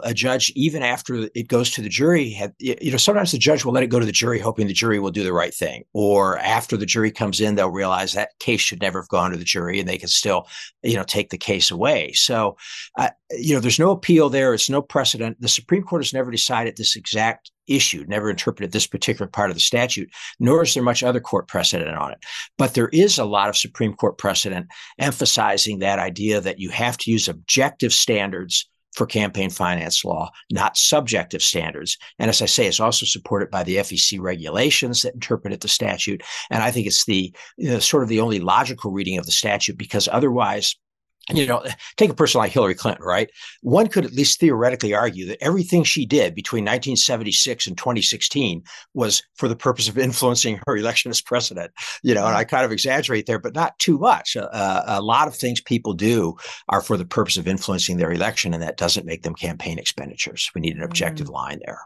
judge, even after it goes to the jury, had, you know, sometimes the judge will let it go to the jury, hoping the jury will do the right thing. Or after the jury comes in, they'll realize that case should never have gone to the jury, and they can still, you know, take the case away. So, uh, you know, there's no appeal there. It's no precedent. The Supreme Court has never decided this exact issue, never interpreted this particular part of the statute, nor is there much other court precedent on it. But there is a lot of Supreme Court precedent emphasizing that idea that you have to use objective standards for campaign finance law, not subjective standards. And as I say, it's also supported by the F E C regulations that interpreted the statute. And I think it's the you know, sort of the only logical reading of the statute, because otherwise, you know, take a person like Hillary Clinton, right? One could at least theoretically argue that everything she did between nineteen seventy-six and twenty sixteen was for the purpose of influencing her election as president. You know, and I kind of exaggerate there, but not too much. Uh, a lot of things people do are for the purpose of influencing their election, and that doesn't make them campaign expenditures. We need an objective mm. line there.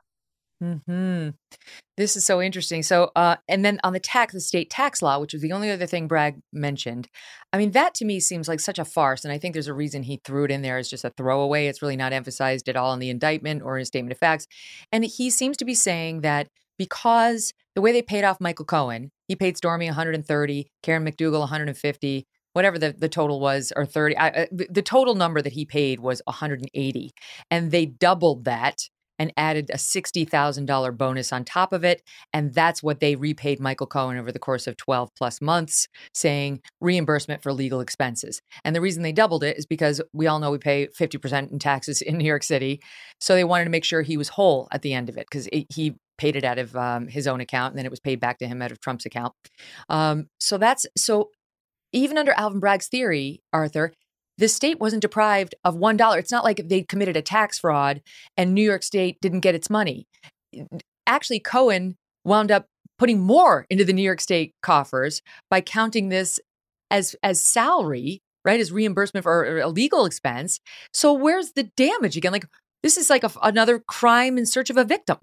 Hmm. This is so interesting. So, uh, and then on the tax, the state tax law, which was the only other thing Bragg mentioned. I mean, that to me seems like such a farce, and I think there's a reason he threw it in there as just a throwaway. It's really not emphasized at all in the indictment or in his statement of facts. And he seems to be saying that because the way they paid off Michael Cohen, he paid Stormy one hundred thirty, Karen McDougal one hundred fifty. Whatever the, the total was, or thirty, I, the total number that he paid was one hundred eighty, and they doubled that and added a sixty thousand dollars bonus on top of it. And that's what they repaid Michael Cohen over the course of twelve plus months, saying reimbursement for legal expenses. And the reason they doubled it is because we all know we pay fifty percent in taxes in New York City. So they wanted to make sure he was whole at the end of it, because he paid it out of um, his own account, and then it was paid back to him out of Trump's account. Um, so that's so even under Alvin Bragg's theory, Arthur, the state wasn't deprived of one dollar. It's not like they committed a tax fraud and New York State didn't get its money. Actually, Cohen wound up putting more into the New York State coffers by counting this as as salary, right, as reimbursement for a legal expense. So where's the damage again? Like, this is like a, another crime in search of a victim.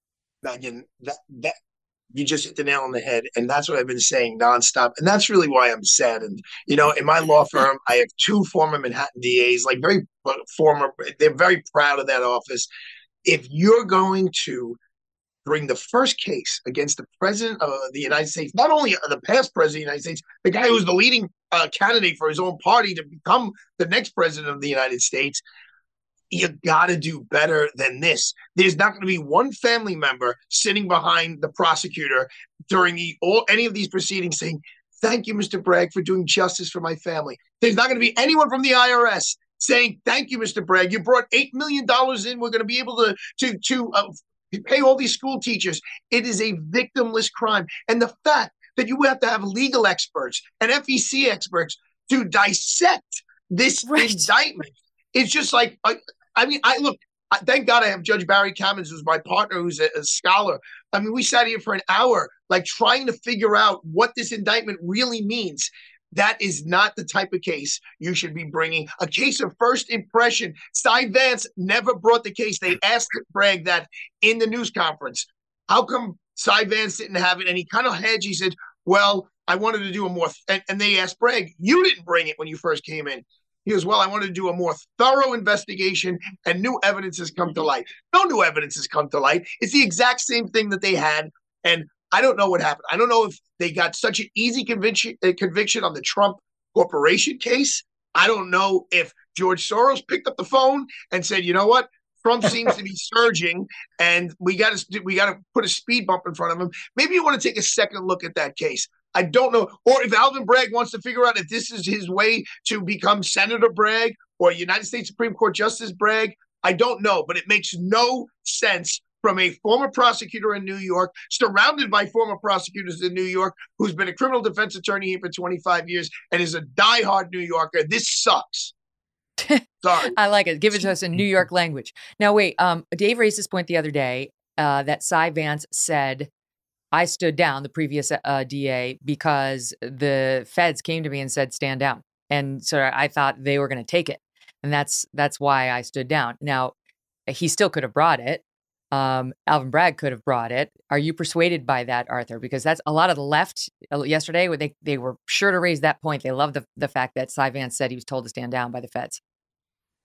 Megan, that that you just hit the nail on the head. And that's what I've been saying nonstop. And that's really why I'm saddened. You know, in my law firm, I have two former Manhattan D As, like very former, they're very proud of that office. If you're going to bring the first case against the president of the United States, not only the past president of the United States, the guy who's the leading uh, candidate for his own party to become the next president of the United States, you got to do better than this. There's not going to be one family member sitting behind the prosecutor during the, all, any of these proceedings saying, thank you, Mister Bragg, for doing justice for my family. There's not going to be anyone from the I R S saying, thank you, Mister Bragg. You brought eight million dollars in. We're going to be able to, to, to uh, pay all these school teachers. It is a victimless crime. And the fact that you have to have legal experts and F E C experts to dissect this right. indictment, it's just like, uh, I mean, I look, I, thank God I have Judge Barry Kamens, who's my partner, who's a, a scholar. I mean, we sat here for an hour, like trying to figure out what this indictment really means. That is not the type of case you should be bringing. A case of first impression. Cy Vance never brought the case. They asked Bragg that in the news conference. How come Cy Vance didn't have it? And he kind of hedged. He said, well, I wanted to do a more, and, and they asked Bragg, you didn't bring it when you first came in. He goes, well, I wanted to do a more thorough investigation, and new evidence has come to light. No new evidence has come to light. It's the exact same thing that they had, and I don't know what happened. I don't know if they got such an easy conviction, uh, conviction on the Trump Corporation case. I don't know if George Soros picked up the phone and said, you know what? Trump seems to be surging, and we got to we got to put a speed bump in front of him. Maybe you want to take a second look at that case. I don't know. Or if Alvin Bragg wants to figure out if this is his way to become Senator Bragg or United States Supreme Court Justice Bragg, I don't know. But it makes no sense from a former prosecutor in New York, surrounded by former prosecutors in New York, who's been a criminal defense attorney here for twenty-five years and is a diehard New Yorker. This sucks. Sorry. I like it. Give it to us in New York language. Now, wait, um, Dave raised this point the other day uh, that Cy Vance said, I stood down, the previous uh, D A, because the feds came to me and said, stand down. And so I thought they were going to take it. And that's that's why I stood down. Now, he still could have brought it. Um, Alvin Bragg could have brought it. Are you persuaded by that, Arthur? Because that's a lot of the left uh, yesterday, where they, they were sure to raise that point. They love the, the fact that Cy Vance said he was told to stand down by the feds.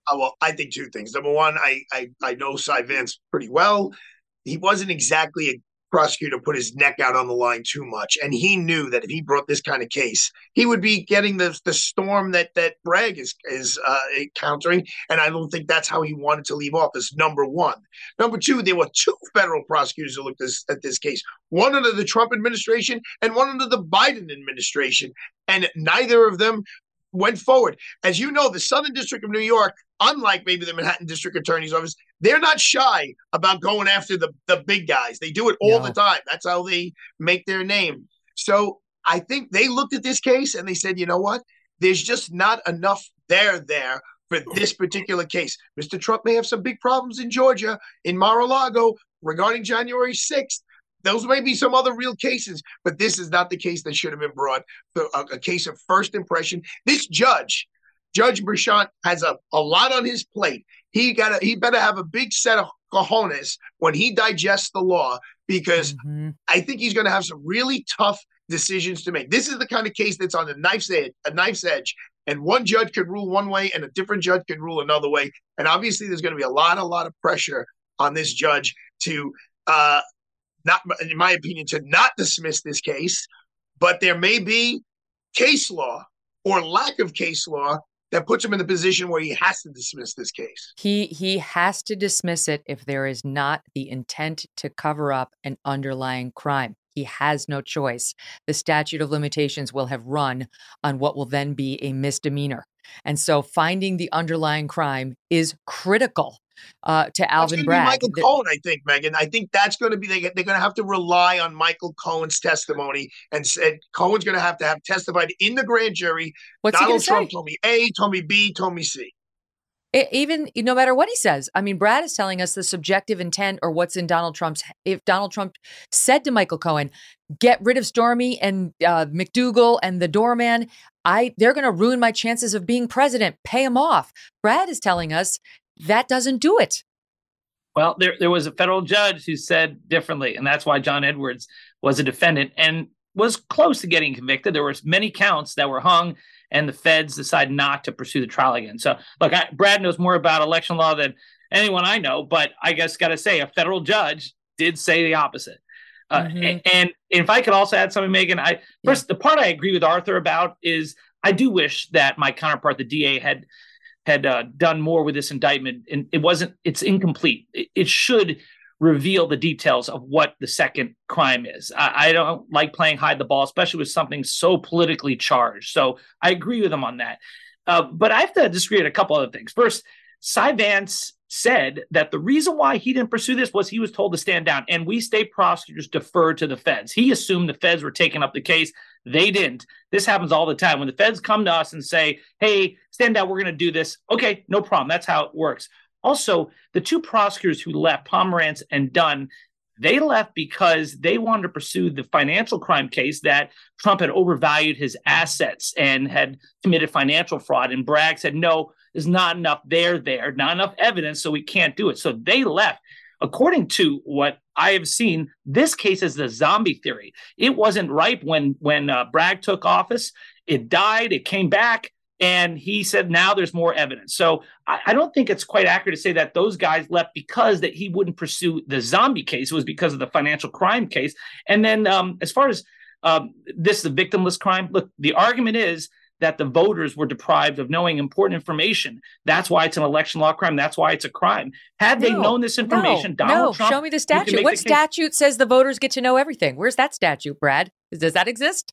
Uh, well, I think two things. Number one, I I, I know Cy Vance pretty well. He wasn't exactly a prosecutor put his neck out on the line too much, and he knew that if he brought this kind of case, he would be getting the the storm that that Bragg is is uh, encountering, and I don't think that's how he wanted to leave office. Number one. Number two, there were two federal prosecutors who looked this, at this case, one under the Trump administration and one under the Biden administration, and neither of them went forward. As you know, the Southern District of New York, unlike maybe the Manhattan District Attorney's Office, they're not shy about going after the, the big guys. They do it all no. the time. That's how they make their name. So I think they looked at this case and they said, you know what? There's just not enough there there for this particular case. Mister Trump may have some big problems in Georgia, in Mar-a-Lago, regarding January sixth. Those may be some other real cases, but this is not the case that should have been brought. A, a case of first impression. This judge, Judge Merchan, has a, a lot on his plate. He got he better have a big set of cojones when he digests the law, because mm-hmm. I think he's going to have some really tough decisions to make. This is the kind of case that's on a knife's edge, a knife's edge, and one judge could rule one way and a different judge could rule another way. And obviously, there's going to be a lot, a lot of pressure on this judge to. Uh, Not, in my opinion, to not dismiss this case, but there may be case law or lack of case law that puts him in the position where he has to dismiss this case. He he has to dismiss it if there is not the intent to cover up an underlying crime. He has no choice. The statute of limitations will have run on what will then be a misdemeanor. And so finding the underlying crime is critical uh, to Alvin Bragg. Michael the- Cohen, I think, Megan. I think that's going to be, they, they're going to have to rely on Michael Cohen's testimony, and said Cohen's going to have to have testified in the grand jury. What's Donald he Trump say? told me A, told me B, told me C. It, even no matter what he says. I mean, Brad is telling us the subjective intent or what's in Donald Trump's. If Donald Trump said to Michael Cohen, get rid of Stormy and uh, McDougal and the doorman, I they're going to ruin my chances of being president. Pay him off. Brad is telling us that doesn't do it. Well, there there was a federal judge who said differently, and that's why John Edwards was a defendant and was close to getting convicted. There were many counts that were hung, and the feds decided not to pursue the trial again. So, look, I, Brad knows more about election law than anyone I know, but I guess got to say a federal judge did say the opposite. Uh, mm-hmm. and, and if I could also add something, Megan, I first, yeah. the part I agree with Arthur about is I do wish that my counterpart, the D A, had had uh, done more with this indictment. And it wasn't, it's incomplete. It, it should reveal the details of what the second crime is. I, I don't like playing hide the ball, especially with something so politically charged. So I agree with him on that. Uh, but I have to disagree with a couple other things. First, Cy Vance said that the reason why he didn't pursue this was he was told to stand down, and we state prosecutors defer to the feds. He assumed the feds were taking up the case. They didn't. This happens all the time. When the feds come to us and say, hey, stand down, we're going to do this. Okay, no problem. That's how it works. Also, the two prosecutors who left, Pomerantz and Dunn, they left because they wanted to pursue the financial crime case that Trump had overvalued his assets and had committed financial fraud. And Bragg said, no, there's not enough there, there, not enough evidence, so we can't do it. So they left. According to what I have seen, this case is the zombie theory. It wasn't ripe when, when uh, Bragg took office. It died. It came back. And he said, now there's more evidence. So I, I don't think it's quite accurate to say that those guys left because that he wouldn't pursue the zombie case. It was because of the financial crime case. And then um, as far as um, this, the victimless crime, look, the argument is that the voters were deprived of knowing important information. That's why it's an election law crime. That's why it's a crime. Had they no, known this information, no, Donald no. Trump... Show me the statute. What the statute says the voters get to know everything? Where's that statute, Brad? Does that exist?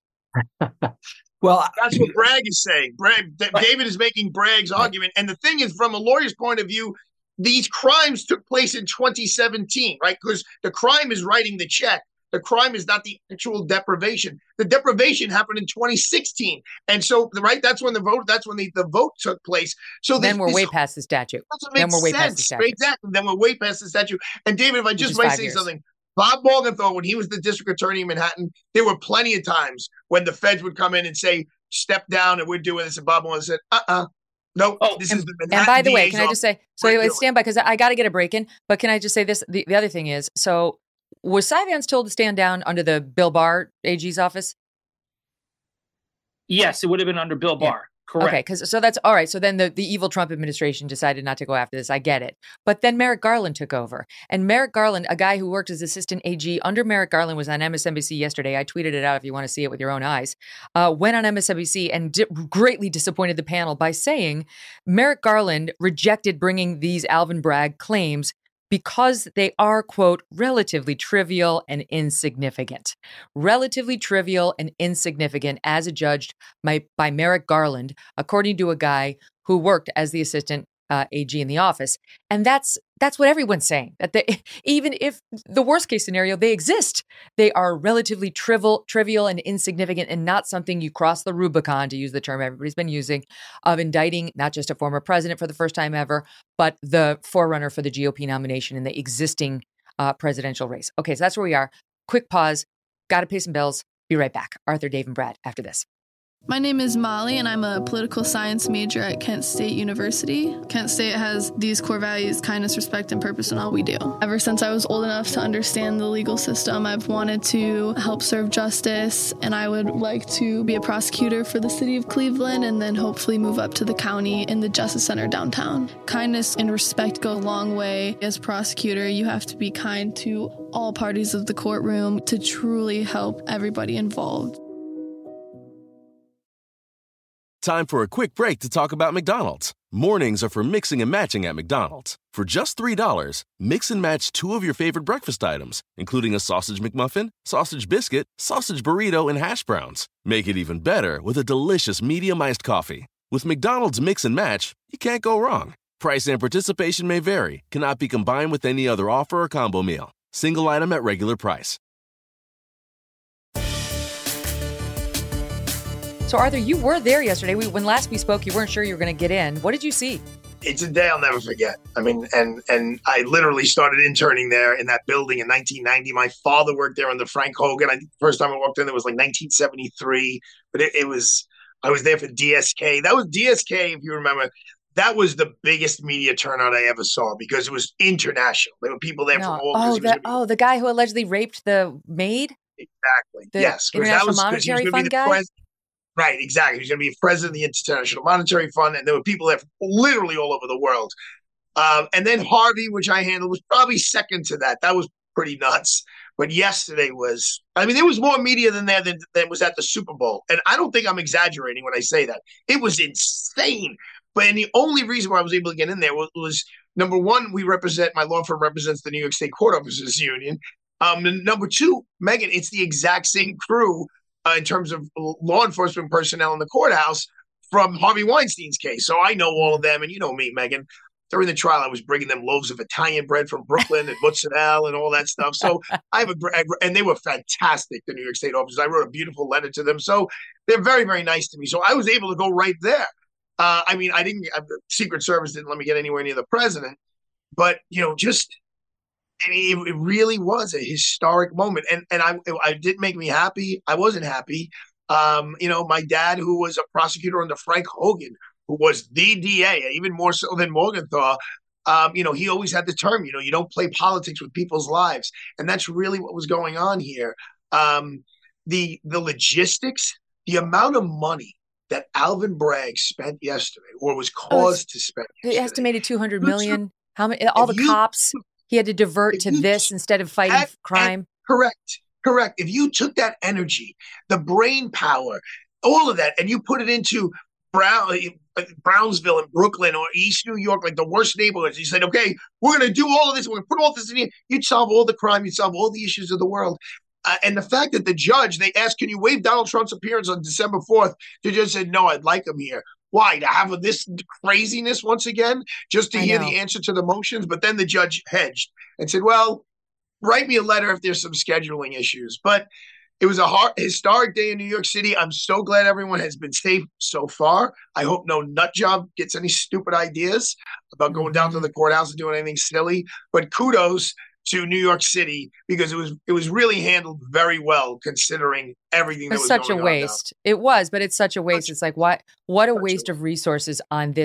Well, that's what Bragg is saying. Bragg, David is making Bragg's argument. And the thing is, from a lawyer's point of view, these crimes took place in twenty seventeen, right? Because the crime is writing the check. The crime is not the actual deprivation. The deprivation happened in twenty sixteen. And so, right, that's when the vote, that's when the, the vote took place. So then this, we're this, way past the statute. Then we're way sense. past the statute. Exactly. Then we're way past the statute. And David, if I just might say years. something, Bob Morgenthau, when he was the district attorney in Manhattan, there were plenty of times when the feds would come in and say, step down and we're doing this. And Bob Morgenthau said, uh-uh. No, oh, this and, is the Manhattan And by the D A's way, can I just say, so anyway, stand by, because I got to get a break in, but can I just say this? The, the other thing is, so was Cy Vance told to stand down under the Bill Barr A G's office? Yes, it would have been under Bill Barr. Correct. Okay, because so that's all right. So then the, the evil Trump administration decided not to go after this. I get it. But then Merrick Garland took over. And Merrick Garland, a guy who worked as assistant A G under Merrick Garland, was on M S N B C yesterday. I tweeted it out if you want to see it with your own eyes. Uh, went on M S N B C and di- greatly disappointed the panel by saying Merrick Garland rejected bringing these Alvin Bragg claims because they are, quote, relatively trivial and insignificant. Relatively trivial and insignificant as adjudged by, by Merrick Garland, according to a guy who worked as the assistant uh, A G in the office. And that's that's what everyone's saying, that they, even if the worst case scenario, they exist, they are relatively trivial, trivial and insignificant and not something you cross the Rubicon, to use the term everybody's been using, of indicting not just a former president for the first time ever, but the forerunner for the G O P nomination in the existing uh, presidential race. Okay, so that's where we are. Quick pause. Got to pay some bills. Be right back. Arthur, Dave, and Brad after this. My name is Molly, and I'm a political science major at Kent State University. Kent State has these core values: kindness, respect, and purpose in all we do. Ever since I was old enough to understand the legal system, I've wanted to help serve justice, and I would like to be a prosecutor for the city of Cleveland and then hopefully move up to the county in the Justice Center downtown. Kindness and respect go a long way. As prosecutor, you have to be kind to all parties of the courtroom to truly help everybody involved. Time for a quick break to talk about McDonald's. Mornings are for mixing and matching at McDonald's. For just three dollars, mix and match two of your favorite breakfast items, including a sausage McMuffin, sausage biscuit, sausage burrito, and hash browns. Make it even better with a delicious medium iced coffee. With McDonald's Mix and Match, you can't go wrong. Price and participation may vary, cannot be combined with any other offer or combo meal. Single item at regular price. So, Arthur, you were there yesterday. We, when last we spoke, you weren't sure you were going to get in. What did you see? It's a day I'll never forget. I mean, and and I literally started interning there in that building in nineteen ninety. My father worked there under Frank Hogan. I think the first time I walked in there was like nineteen seventy-three. But it, it was, I was there for D S K. That was D S K, if you remember. That was the biggest media turnout I ever saw because it was international. There were people there no. from all oh, over. the, oh, the guy who allegedly raped the maid? Exactly. The yes. International that was, Monetary Fund guy? Pres- Right, exactly. He was going to be president of the International Monetary Fund, and there were people there from literally all over the world. Um, and then Harvey, which I handled, was probably second to that. That was pretty nuts. But yesterday was, I mean, there was more media than there than, than was at the Super Bowl. And I don't think I'm exaggerating when I say that. It was insane. But and the only reason why I was able to get in there was, was number one, we represent, my law firm represents the New York State Court Officers Union. Um, and number two, Megan, it's the exact same crew Uh, in terms of law enforcement personnel in the courthouse from Harvey Weinstein's case. So I know all of them. And you know me, Megan. During the trial, I was bringing them loaves of Italian bread from Brooklyn and mozzarella and all that stuff. So I have a and they were fantastic, the New York State officers. I wrote a beautiful letter to them. So they're very, very nice to me. So I was able to go right there. Uh, I mean, I didn't, uh, Secret Service didn't let me get anywhere near the president. But, you know, just I mean, it really was a historic moment, and and I it didn't make me happy. I wasn't happy. Um, you know, my dad, who was a prosecutor under Frank Hogan, who was the D A, even more so than Morgenthau, um, you know, he always had the term, you know, you don't play politics with people's lives, and that's really what was going on here. Um, the the logistics, the amount of money that Alvin Bragg spent yesterday, or was caused oh, to spend. Yesterday, estimated two hundred million. How many? All the you, cops. He had to divert to this instead of fighting at, crime. At, correct. Correct. If you took that energy, the brain power, all of that, and you put it into Brown, Brownsville and Brooklyn or East New York, like the worst neighborhoods, you said, okay, we're going to do all of this. We're going to put all this in here. You'd solve all the crime. You'd solve all the issues of the world. Uh, and the fact that the judge, they asked, can you waive Donald Trump's appearance on December fourth? The judge said, no, I'd like him here. Why? To have this craziness once again, just to hear the answer to the motions? But then the judge hedged and said, well, write me a letter if there's some scheduling issues. But it was a hard, historic day in New York City. I'm so glad everyone has been safe so far. I hope no nut job gets any stupid ideas about going down to the courthouse and doing anything silly. But kudos to New York City, because it was it was really handled very well considering everything that was such going a on waste. It was, but it's such a waste. Such, it's like what what a waste a of resources on this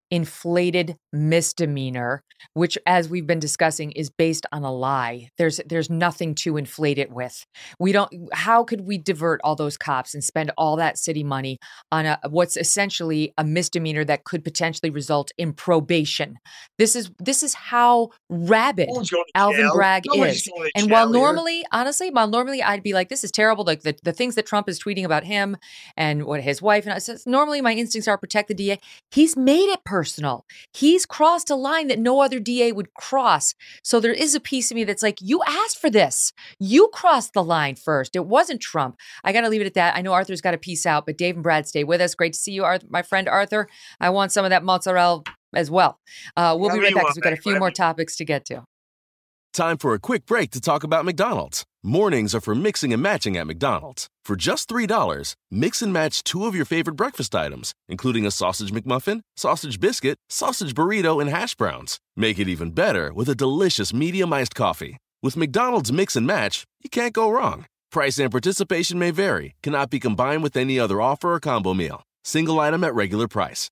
inflated misdemeanor, which, as we've been discussing, is based on a lie. There's there's nothing to inflate it with. We don't. How could we divert all those cops and spend all that city money on a what's essentially a misdemeanor that could potentially result in probation? This is this is how rabid Alvin Bragg is. And while normally, honestly, while normally I'd be like, this is terrible. Like the, the things that Trump is tweeting about him and what his wife and I says, normally my instincts are protect the D A. He's made it personal. He's crossed a line that no other D A would cross. So there is a piece of me that's like, you asked for this. You crossed the line first. It wasn't Trump. I got to leave it at that. I know Arthur's got to peace out, but Dave and Brad, stay with us. Great to see you, Arthur, my friend Arthur. I want some of that mozzarella as well. Uh, we'll be right back because we've got a few more topics to get to. Time for a quick break to talk about McDonald's. Mornings are for mixing and matching at McDonald's. For just three dollars, mix and match two of your favorite breakfast items, including a sausage McMuffin, sausage biscuit, sausage burrito, and hash browns. Make it even better with a delicious medium iced coffee. With McDonald's Mix and Match, you can't go wrong. Price and participation may vary. Cannot be combined with any other offer or combo meal. Single item at regular price.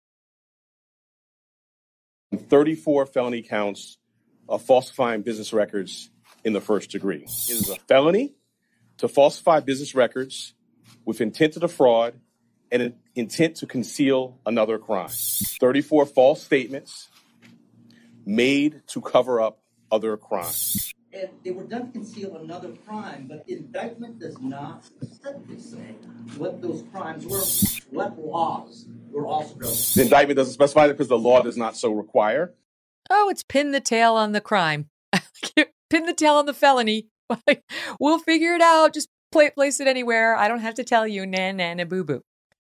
thirty-four felony counts of falsifying business records in the first degree. It is a felony to falsify business records with intent to defraud and an intent to conceal another crime. thirty-four false statements made to cover up other crimes. And they were done to conceal another crime, but the indictment does not specifically say what those crimes were, what laws were also broken. The indictment doesn't specify that because the law does not so require. Oh, it's pin the tail on the crime. Pin the tail on the felony. We'll figure it out. Just play, place it anywhere. I don't have to tell you. Nah, nah, nah, boo, boo.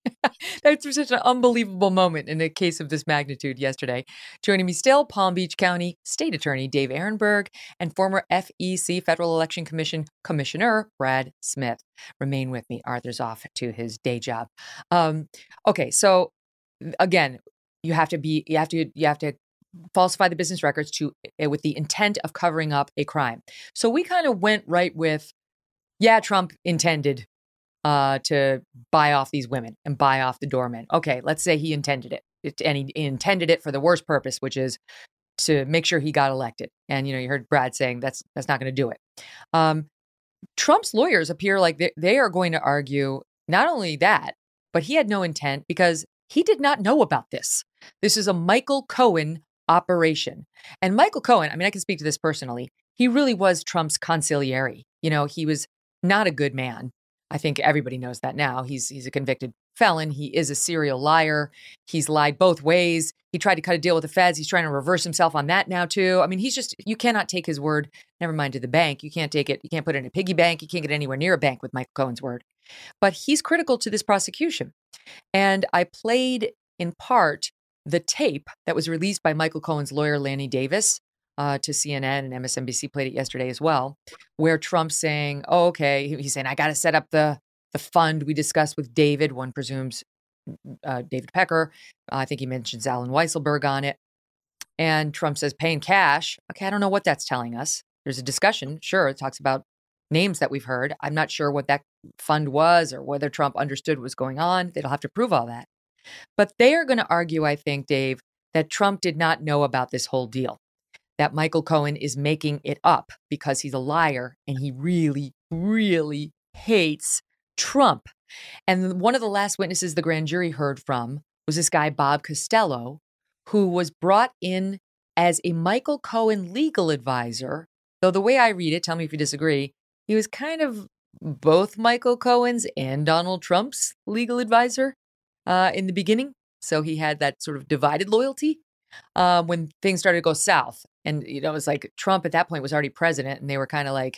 That's such an unbelievable moment in a case of this magnitude yesterday. Joining me still, Palm Beach County State Attorney Dave Ehrenberg and former F E C Federal Election Commission Commissioner Brad Smith. Remain with me. Arthur's off to his day job. Um, okay, so again, you have to be, you have to, you have to falsify the business records to with the intent of covering up a crime. So we kind of went right with, yeah, Trump intended uh, to buy off these women and buy off the doormen. Okay, let's say he intended it. it, and he intended it for the worst purpose, which is to make sure he got elected. And you know, you heard Brad saying that's that's not going to do it. Um, Trump's lawyers appear like they, they are going to argue not only that, but he had no intent because he did not know about this. This is a Michael Cohen operation. And Michael Cohen, I mean, I can speak to this personally. He really was Trump's consigliere. You know, he was not a good man. I think everybody knows that now. He's he's a convicted felon. He is a serial liar. He's lied both ways. He tried to cut a deal with the feds. He's trying to reverse himself on that now, too. I mean, he's just, you cannot take his word, never mind to the bank. You can't take it. You can't put it in a piggy bank. You can't get anywhere near a bank with Michael Cohen's word. But he's critical to this prosecution. And I played in part the tape that was released by Michael Cohen's lawyer, Lanny Davis, uh, to C N N, and M S N B C played it yesterday as well, where Trump's saying, oh, okay, he's saying, I got to set up the the fund we discussed with David. One presumes uh, David Pecker. Uh, I think he mentions Alan Weisselberg on it. And Trump says, paying cash. Okay, I don't know what that's telling us. There's a discussion. Sure, it talks about names that we've heard. I'm not sure what that fund was or whether Trump understood what was going on. They'll have to prove all that. But they are going to argue, I think, Dave, that Trump did not know about this whole deal, that Michael Cohen is making it up because he's a liar and he really, really hates Trump. And one of the last witnesses the grand jury heard from was this guy, Bob Costello, who was brought in as a Michael Cohen legal advisor. Though the way I read it, tell me if you disagree, he was kind of both Michael Cohen's and Donald Trump's legal advisor uh, in the beginning. So he had that sort of divided loyalty uh, when things started to go south. And, you know, it was like Trump at that point was already president and they were kind of like,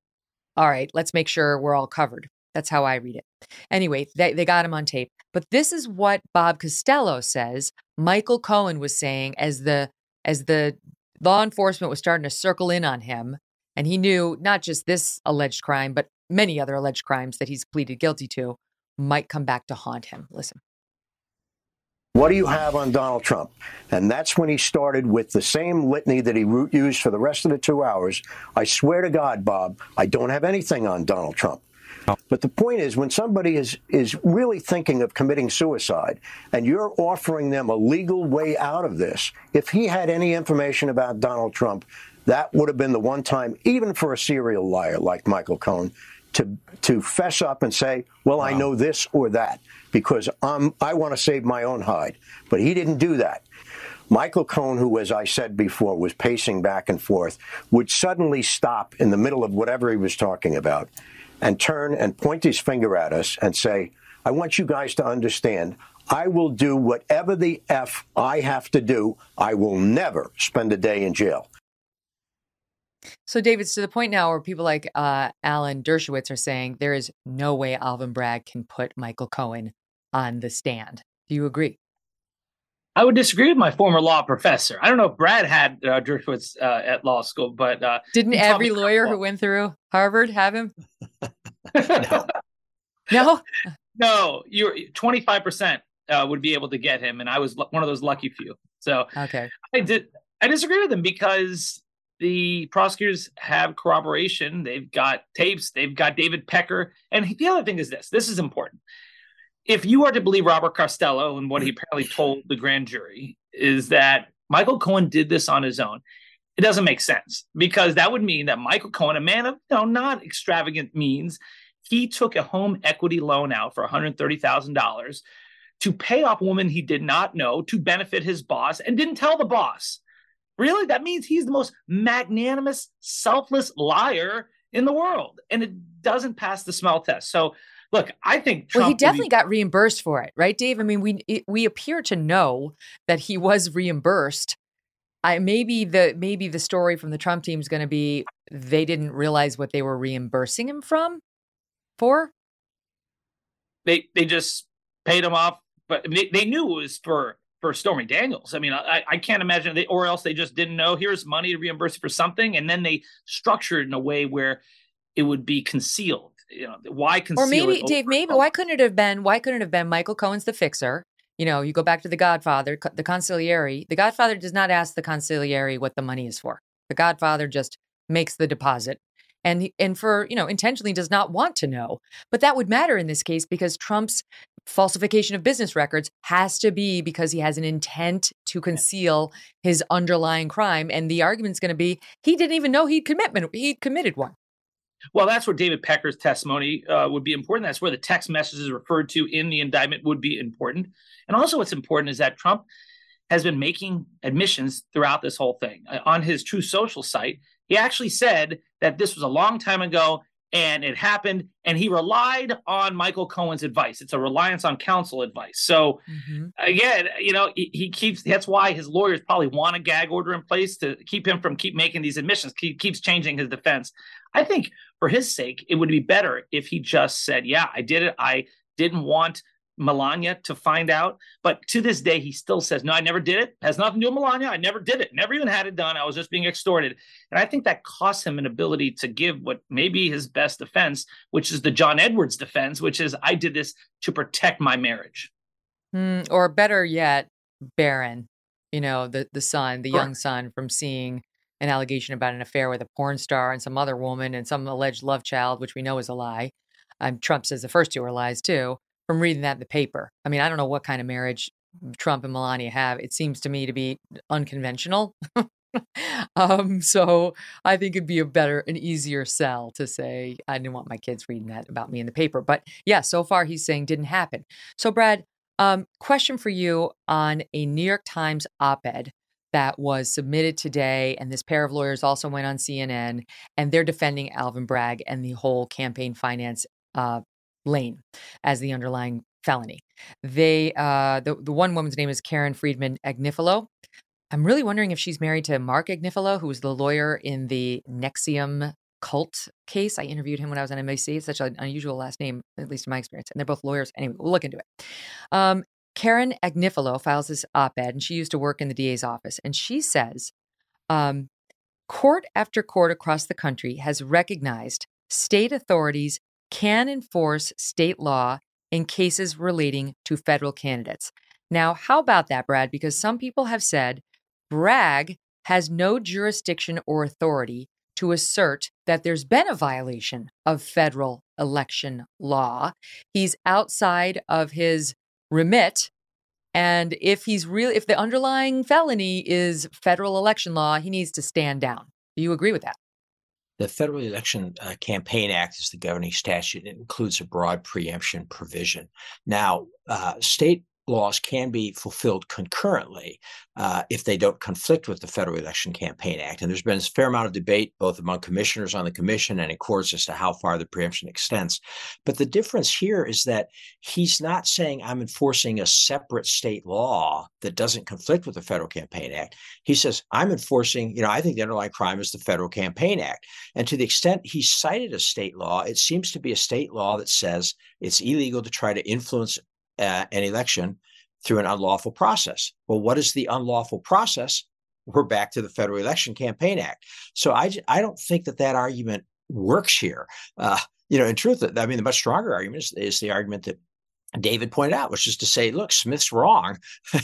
all right, let's make sure we're all covered. That's how I read it. Anyway, they, they got him on tape. But this is what Bob Costello says Michael Cohen was saying as the as the law enforcement was starting to circle in on him. And he knew not just this alleged crime, but many other alleged crimes that he's pleaded guilty to might come back to haunt him. Listen. What do you have on Donald Trump? And that's when he started with the same litany that he used for the rest of the two hours. I swear to God, Bob, I don't have anything on Donald Trump. But the point is, when somebody is, is really thinking of committing suicide and you're offering them a legal way out of this, if he had any information about Donald Trump, that would have been the one time, even for a serial liar like Michael Cohen, to to fess up and say, well, wow. I know this or that because um, I want to save my own hide. But he didn't do that. Michael Cohen, who, as I said before, was pacing back and forth, would suddenly stop in the middle of whatever he was talking about and turn and point his finger at us and say, I want you guys to understand, I will do whatever the F I have to do. I will never spend a day in jail. So, David, it's to the point now where people like uh, Alan Dershowitz are saying there is no way Alvin Bragg can put Michael Cohen on the stand. Do you agree? I would disagree with my former law professor. I don't know if Brad had uh, Dershowitz uh, at law school, but uh, didn't every lawyer who went through Harvard have him? no, no, no. You're twenty-five percent uh, would be able to get him, and I was one of those lucky few. So okay, I did. I disagree with him because the prosecutors have corroboration. They've got tapes. They've got David Pecker, and the other thing is this. This is important. If you are to believe Robert Costello and what he apparently told the grand jury is that Michael Cohen did this on his own, it doesn't make sense because that would mean that Michael Cohen, a man of you know, not extravagant means, he took a home equity loan out for one hundred thirty thousand dollars to pay off a woman he did not know to benefit his boss and didn't tell the boss. Really? That means he's the most magnanimous, selfless liar in the world. And it doesn't pass the smell test. So look, I think Trump well, he definitely be- got reimbursed for it, right, Dave? I mean, we it, we appear to know that he was reimbursed. I maybe the maybe the story from the Trump team is going to be they didn't realize what they were reimbursing him from for. They they just paid him off, but they, they knew it was for for Stormy Daniels. I mean, I I can't imagine they or else they just didn't know. Here's money to reimburse for something, and then they structured it in a way where it would be concealed. You know, why conceal or maybe it Dave, maybe why couldn't it have been? Why couldn't it have been Michael Cohen's the fixer? You know, you go back to The Godfather, the consigliere. The Godfather does not ask the consigliere what the money is for. The Godfather just makes the deposit, and and for you know intentionally does not want to know. But that would matter in this case because Trump's falsification of business records has to be because he has an intent to conceal his underlying crime, and the argument's going to be he didn't even know he'd commitment he'd committed one. Well, that's where David Pecker's testimony uh, would be important. That's where the text messages referred to in the indictment would be important. And also what's important is that Trump has been making admissions throughout this whole thing. Uh, on his True Social site, he actually said that this was a long time ago and it happened, and he relied on Michael Cohen's advice. It's a reliance on counsel advice. So mm-hmm. again, you know, he, he keeps, that's why his lawyers probably want a gag order in place to keep him from keep making these admissions. He keeps changing his defense. I think for his sake, it would be better if he just said, yeah, I did it. I didn't want Melania to find out. But to this day, he still says, no, I never did it. It has nothing to do with Melania. I never did it. Never even had it done. I was just being extorted. And I think that costs him an ability to give what may be his best defense, which is the John Edwards defense, which is I did this to protect my marriage. Mm, or better yet, Barron, you know, the, the son, the Correct. young son from seeing an allegation about an affair with a porn star and some other woman and some alleged love child, which we know is a lie. Um, Trump says the first two are lies too, from reading that in the paper. I mean, I don't know what kind of marriage Trump and Melania have. It seems to me to be unconventional. um, so I think it'd be a better, an easier sell to say, I didn't want my kids reading that about me in the paper. But yeah, so far he's saying didn't happen. So Brad, um, question for you on a New York Times op-ed that was submitted today. And this pair of lawyers also went on C N N, and they're defending Alvin Bragg and the whole campaign finance uh, lane as the underlying felony. They, uh, the, the one woman's name is Karen Friedman Agnifilo. I'm really wondering if she's married to Mark Agnifilo, who was the lawyer in the Nexium cult case. I interviewed him when I was on N B C. It's such an unusual last name, at least in my experience. And they're both lawyers. Anyway, we'll look into it. Um, Karen Agnifilo files this op-ed, and she used to work in the D A's office. And she says, um, court after court across the country has recognized state authorities can enforce state law in cases relating to federal candidates. Now, how about that, Brad? Because some people have said Bragg has no jurisdiction or authority to assert that there's been a violation of federal election law. He's outside of his remit. And if he's really, if the underlying felony is federal election law, he needs to stand down. Do you agree with that? The Federal Election uh, Campaign Act is the governing statute. It includes a broad preemption provision. Now, uh, state laws can be fulfilled concurrently uh, if they don't conflict with the Federal Election Campaign Act. And there's been a fair amount of debate, both among commissioners on the commission and in courts, as to how far the preemption extends. But the difference here is that he's not saying I'm enforcing a separate state law that doesn't conflict with the Federal Campaign Act. He says, I'm enforcing, you know, I think the underlying crime is the Federal Campaign Act. And to the extent he cited a state law, it seems to be a state law that says it's illegal to try to influence Uh, an election through an unlawful process. Well, what is the unlawful process? We're back to the Federal Election Campaign Act. So I, I don't think that that argument works here. Uh, you know, in truth, I mean, the much stronger argument is, is the argument that David pointed out, which is to say, look, Smith's wrong,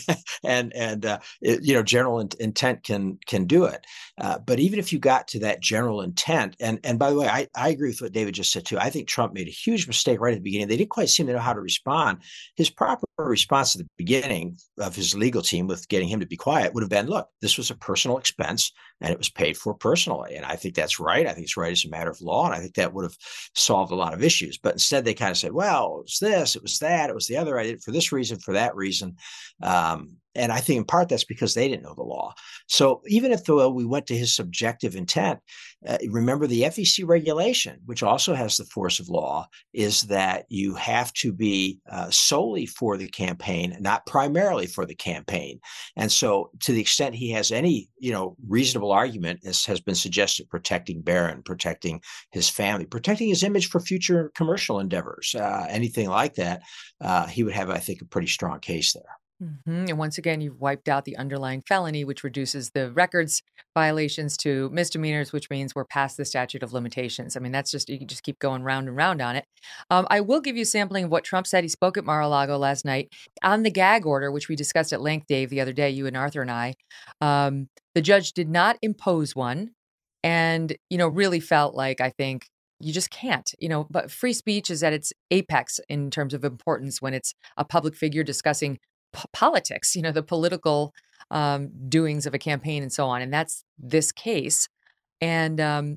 and and uh, it, you know, general in, intent can can do it. Uh, but even if you got to that general intent, and and by the way, I, I agree with what David just said too. I think Trump made a huge mistake right at the beginning. They didn't quite seem to know how to respond. His proper response at the beginning of his legal team with getting him to be quiet would have been, look, this was a personal expense and it was paid for personally. And I think that's right. I think it's right as a matter of law. And I think that would have solved a lot of issues. But instead, they kind of said, well, it was this, it was that, it was the other. I did it for this reason, for that reason. Um, and I think in part that's because they didn't know the law. So even if though we went to his subjective intent, uh, remember the F E C regulation, which also has the force of law, is that you have to be uh, solely for the campaign, not primarily for the campaign. And so to the extent he has any, you know, reasonable argument, as has been suggested, protecting Barron, protecting his family, protecting his image for future commercial endeavors, uh, anything like that, uh, he would have, I think, a pretty strong case there. Mm-hmm. And once again, you've wiped out the underlying felony, which reduces the records violations to misdemeanors, which means we're past the statute of limitations. I mean, that's just, you can just keep going round and round on it. Um, I will give you a sampling of what Trump said. He spoke at Mar-a-Lago last night on the gag order, which we discussed at length, Dave, the other day, you and Arthur and I. Um, the judge did not impose one and, you know, really felt like, I think, you just can't, you know, but free speech is at its apex in terms of importance when it's a public figure discussing p- politics, you know, the political um, doings of a campaign and so on. And that's this case. And um,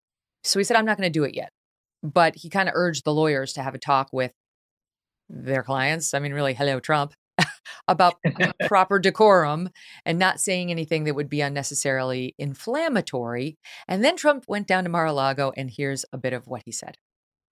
so he said, I'm not going to do it yet. But he kind of urged the lawyers to have a talk with their clients. I mean, really, hello, Trump, about proper decorum and not saying anything that would be unnecessarily inflammatory. And then Trump went down to Mar-a-Lago, and here's a bit of what he said.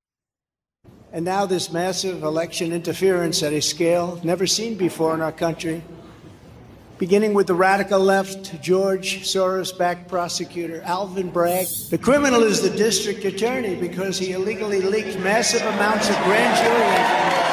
And now this massive election interference at a scale never seen before in our country, beginning with the radical left, George Soros-backed prosecutor Alvin Bragg. The criminal is the district attorney because he illegally leaked massive amounts of grand jury information,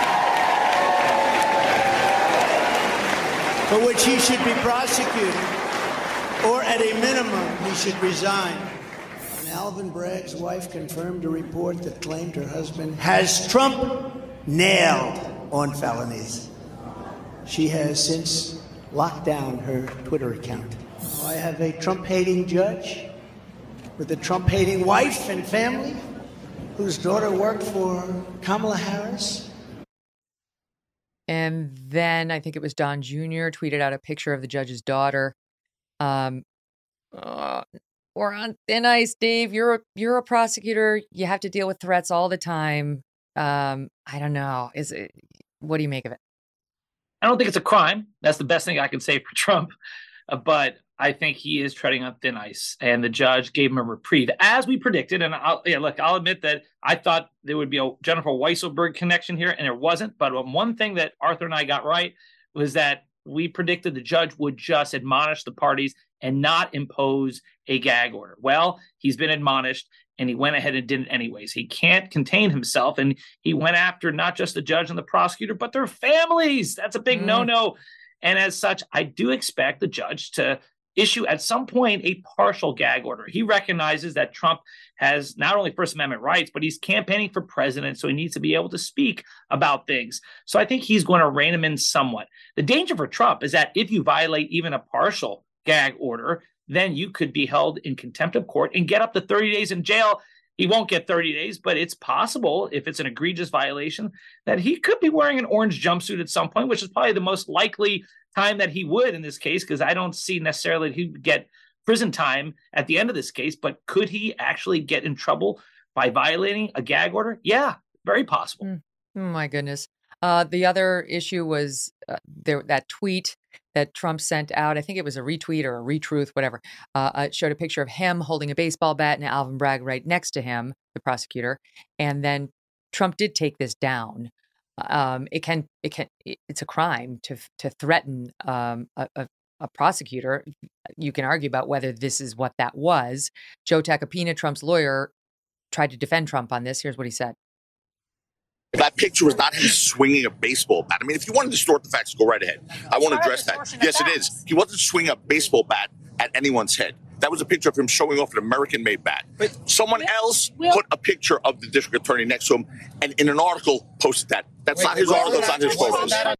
for which he should be prosecuted, or at a minimum, he should resign. And Alvin Bragg's wife confirmed a report that claimed her husband has Trump nailed on felonies. She has since locked down her Twitter account. I have a Trump-hating judge with a Trump-hating wife and family whose daughter worked for Kamala Harris. And then I think it was Don Junior tweeted out a picture of the judge's daughter. Um, uh, we're on thin ice, Dave. You're a, you're a prosecutor. You have to deal with threats all the time. Um, I don't know. Is it? What do you make of it? I don't think it's a crime. That's the best thing I can say for Trump. Uh, but I think he is treading on thin ice, and the judge gave him a reprieve, as we predicted. And I'll, yeah, look, I'll admit that I thought there would be a Jennifer Weisselberg connection here, and there wasn't. But one thing that Arthur and I got right was that we predicted the judge would just admonish the parties and not impose a gag order. Well, he's been admonished, and he went ahead and did it anyways. He can't contain himself, and he went after not just the judge and the prosecutor, but their families. That's a big mm. no-no. And as such, I do expect the judge to issue at some point a partial gag order. He recognizes that Trump has not only First Amendment rights, but he's campaigning for president, so he needs to be able to speak about things. So I think he's going to rein him in somewhat. The danger for Trump is that if you violate even a partial gag order, then you could be held in contempt of court and get up to thirty days in jail. He won't get thirty days, but it's possible, if it's an egregious violation, that he could be wearing an orange jumpsuit at some point, which is probably the most likely time that he would in this case, because I don't see necessarily that he would get prison time at the end of this case. But could he actually get in trouble by violating a gag order? Yeah, very possible. Mm. Oh, my goodness. Uh, the other issue was uh, there that tweet that Trump sent out. I think it was a retweet or a retruth, whatever. Uh, it showed a picture of him holding a baseball bat and Alvin Bragg right next to him, the prosecutor. And then Trump did take this down. Um, it can, it can, it's a crime to to threaten um, a, a, a prosecutor. You can argue about whether this is what that was. Joe Tacopina, Trump's lawyer, tried to defend Trump on this. Here's what he said. That picture was not him swinging a baseball bat. I mean, if you want to distort the facts, go right ahead. I won't address that. Yes, it is. He wasn't swinging a baseball bat at anyone's head. That was a picture of him showing off an American-made bat. But Someone else put a picture of the district attorney next to him and in an article posted that. That's Wait, not his article. That's not his photos.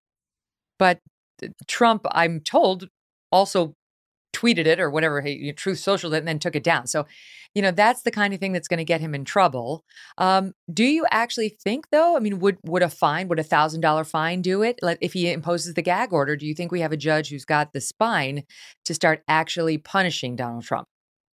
But Trump, I'm told, also tweeted it or whatever, he Truth Social it and then took it down. So, you know, that's the kind of thing that's going to get him in trouble. Um, do you actually think, though, I mean, would would a fine, would a thousand dollar fine do it? Like, if he imposes the gag order, do you think we have a judge who's got the spine to start actually punishing Donald Trump?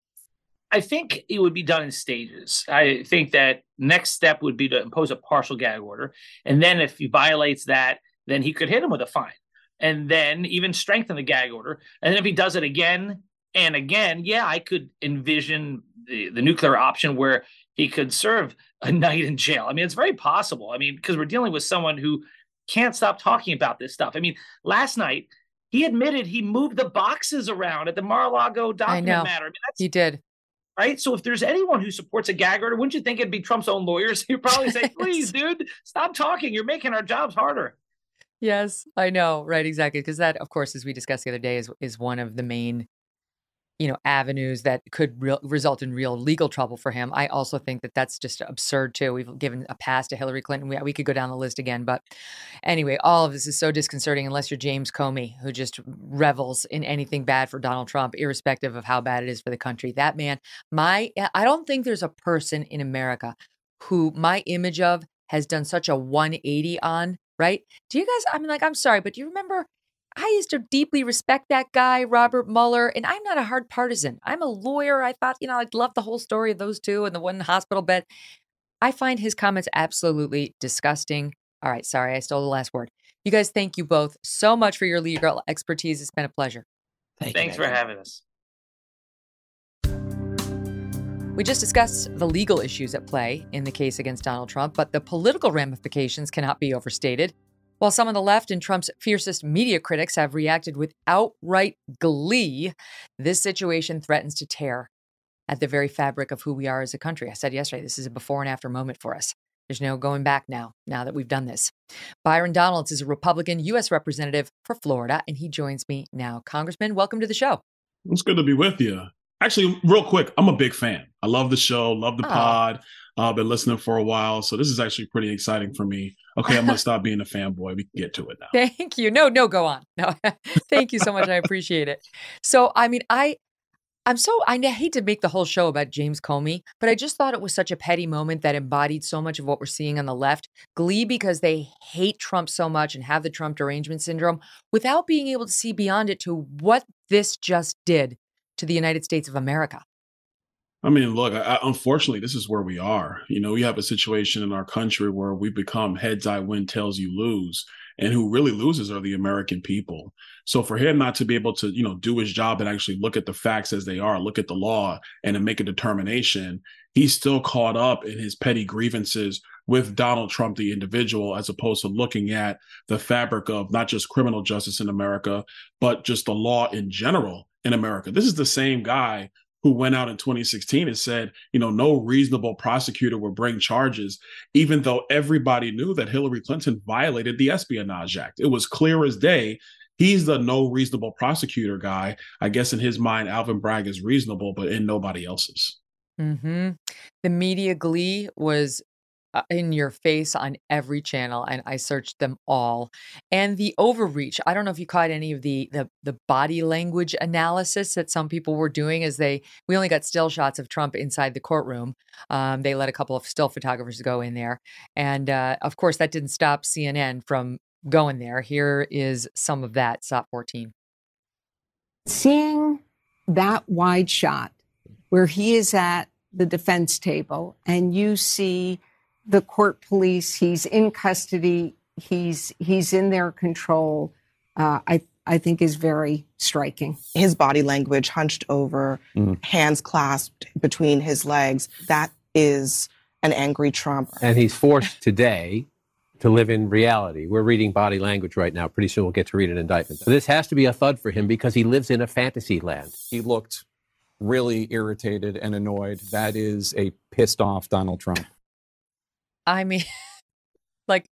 I think it would be done in stages. I think that next step would be to impose a partial gag order. And then if he violates that, then he could hit him with a fine. And then even strengthen the gag order. And then if he does it again and again, yeah, I could envision the, the nuclear option where he could serve a night in jail. I mean, it's very possible. I mean, because we're dealing with someone who can't stop talking about this stuff. I mean, last night, he admitted he moved the boxes around at the Mar-a-Lago document I know. matter. I mean, that's, he did. Right? So if there's anyone who supports a gag order, wouldn't you think it'd be Trump's own lawyers? He'd probably say, please, dude, stop talking. You're making our jobs harder. Yes, I know. Right. Exactly. Because that, of course, as we discussed the other day, is is one of the main, you know, avenues that could re- result in real legal trouble for him. I also think that that's just absurd, too. We've given a pass to Hillary Clinton. We, we could go down the list again. But anyway, all of this is so disconcerting unless you're James Comey, who just revels in anything bad for Donald Trump, irrespective of how bad it is for the country. That man, my I don't think there's a person in America who my image of has done such a one eighty on. Right? Do you guys, I mean, like, I'm sorry, but do you remember, I used to deeply respect that guy, Robert Mueller, and I'm not a hard partisan. I'm a lawyer. I thought, you know, I'd love the whole story of those two and the one hospital bed. I find his comments absolutely disgusting. All right. Sorry, I stole the last word. You guys, thank you both so much for your legal expertise. It's been a pleasure. Thank Thanks you, for having us. We just discussed the legal issues at play in the case against Donald Trump, but the political ramifications cannot be overstated. While some on the left and Trump's fiercest media critics have reacted with outright glee, this situation threatens to tear at the very fabric of who we are as a country. I said yesterday, this is a before and after moment for us. There's no going back now, now that we've done this. Byron Donalds is a Republican U S representative for Florida, and he joins me now. Congressman, welcome to the show. It's good to be with you. Actually, real quick, I'm a big fan. I love the show, love the oh. pod. I've uh, been listening for a while, so this is actually pretty exciting for me. Okay, I'm going to stop being a fanboy. We can get to it now. Thank you. No, no, go on. No, thank you so much. I appreciate it. So, I mean, I, I'm so, I hate to make the whole show about James Comey, but I just thought it was such a petty moment that embodied so much of what we're seeing on the left. Glee because they hate Trump so much and have the Trump derangement syndrome without being able to see beyond it to what this just did to the United States of America. I mean, look, I, unfortunately, this is where we are. You know, we have a situation in our country where we become heads I win, tails you lose. And who really loses are the American people. So for him not to be able to, you know, do his job and actually look at the facts as they are, look at the law and then make a determination, he's still caught up in his petty grievances with Donald Trump, the individual, as opposed to looking at the fabric of not just criminal justice in America, but just the law in general in America. This is the same guy who went out in twenty sixteen and said, you know, no reasonable prosecutor will bring charges, even though everybody knew that Hillary Clinton violated the Espionage Act. It was clear as day. He's the no reasonable prosecutor guy. I guess in his mind, Alvin Bragg is reasonable, but in nobody else's. Mm-hmm. The media glee was uh, in your face on every channel, and I searched them all. And the overreach, I don't know if you caught any of the the the body language analysis that some people were doing as they, we only got still shots of Trump inside the courtroom. Um, they let a couple of still photographers go in there. And uh, of course, that didn't stop C N N from going there. Here is some of that, S O T fourteen. Seeing that wide shot where he is at the defense table and you see the court police, he's in custody, he's he's in their control, uh, I I think is very striking. His body language, hunched over, mm. hands clasped between his legs, that is an angry Trump. And he's forced today to live in reality. We're reading body language right now. Pretty soon we'll get to read an indictment. So this has to be a thud for him because he lives in a fantasy land. He looked really irritated and annoyed. That is a pissed off Donald Trump. I mean, like,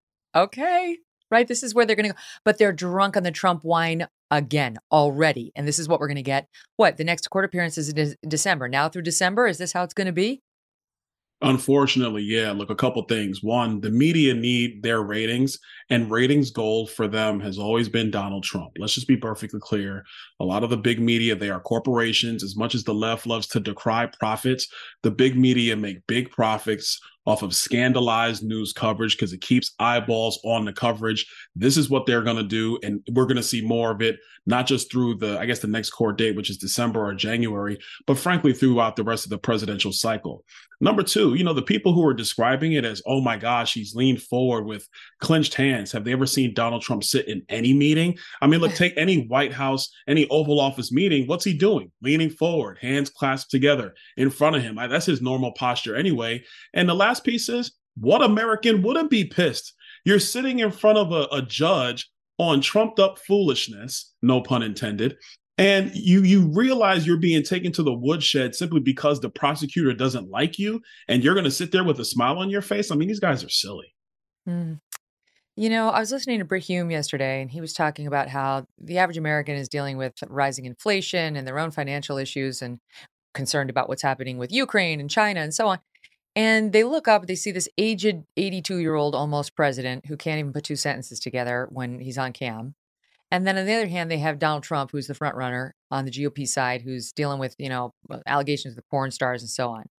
okay, right? This is where they're going to go. But they're drunk on the Trump wine again already. And this is what we're going to get. What? The next court appearance is in De- December. Now through December, is this how it's going to be? Unfortunately, yeah. Look, a couple things. One, the media need their ratings, and ratings gold for them has always been Donald Trump. Let's just be perfectly clear. A lot of the big media, they are corporations. As much as the left loves to decry profits, the big media make big profits off of scandalized news coverage because it keeps eyeballs on the coverage. This is what they're going to do, and we're going to see more of it, not just through the, I guess, the next court date, which is December or January, but frankly, throughout the rest of the presidential cycle. Number two, you know, the people who are describing it as, oh my gosh, he's leaned forward with clenched hands. Have they ever seen Donald Trump sit in any meeting? I mean, look, take any White House, any Oval Office meeting. What's he doing? Leaning forward, hands clasped together in front of him. I, that's his normal posture anyway. And the last piece is, what American wouldn't be pissed? You're sitting in front of a, a judge on trumped up foolishness, no pun intended, and you you realize you're being taken to the woodshed simply because the prosecutor doesn't like you, and you're going to sit there with a smile on your face. I mean, these guys are silly. Mm. You know, I was listening to Britt Hume yesterday, and he was talking about how the average American is dealing with rising inflation and their own financial issues and concerned about what's happening with Ukraine and China and so on. And they look up, they see this aged eighty-two-year-old almost president who can't even put two sentences together when he's on cam. And then on the other hand, they have Donald Trump, who's the front runner on the G O P side, who's dealing with, you know, allegations with porn stars and so on.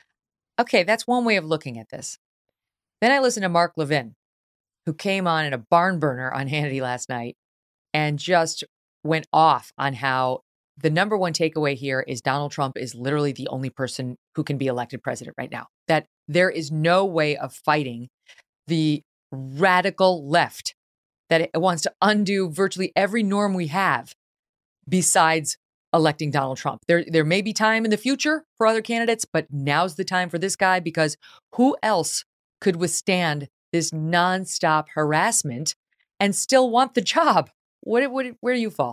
Okay, that's one way of looking at this. Then I listened to Mark Levin, who came on in a barn burner on Hannity last night and just went off on how the number one takeaway here is Donald Trump is literally the only person who can be elected president right now. That there is no way of fighting the radical left that it wants to undo virtually every norm we have besides electing Donald Trump. There, there may be time in the future for other candidates, but now's the time for this guy because who else could withstand this nonstop harassment and still want the job? What, what, where do you fall?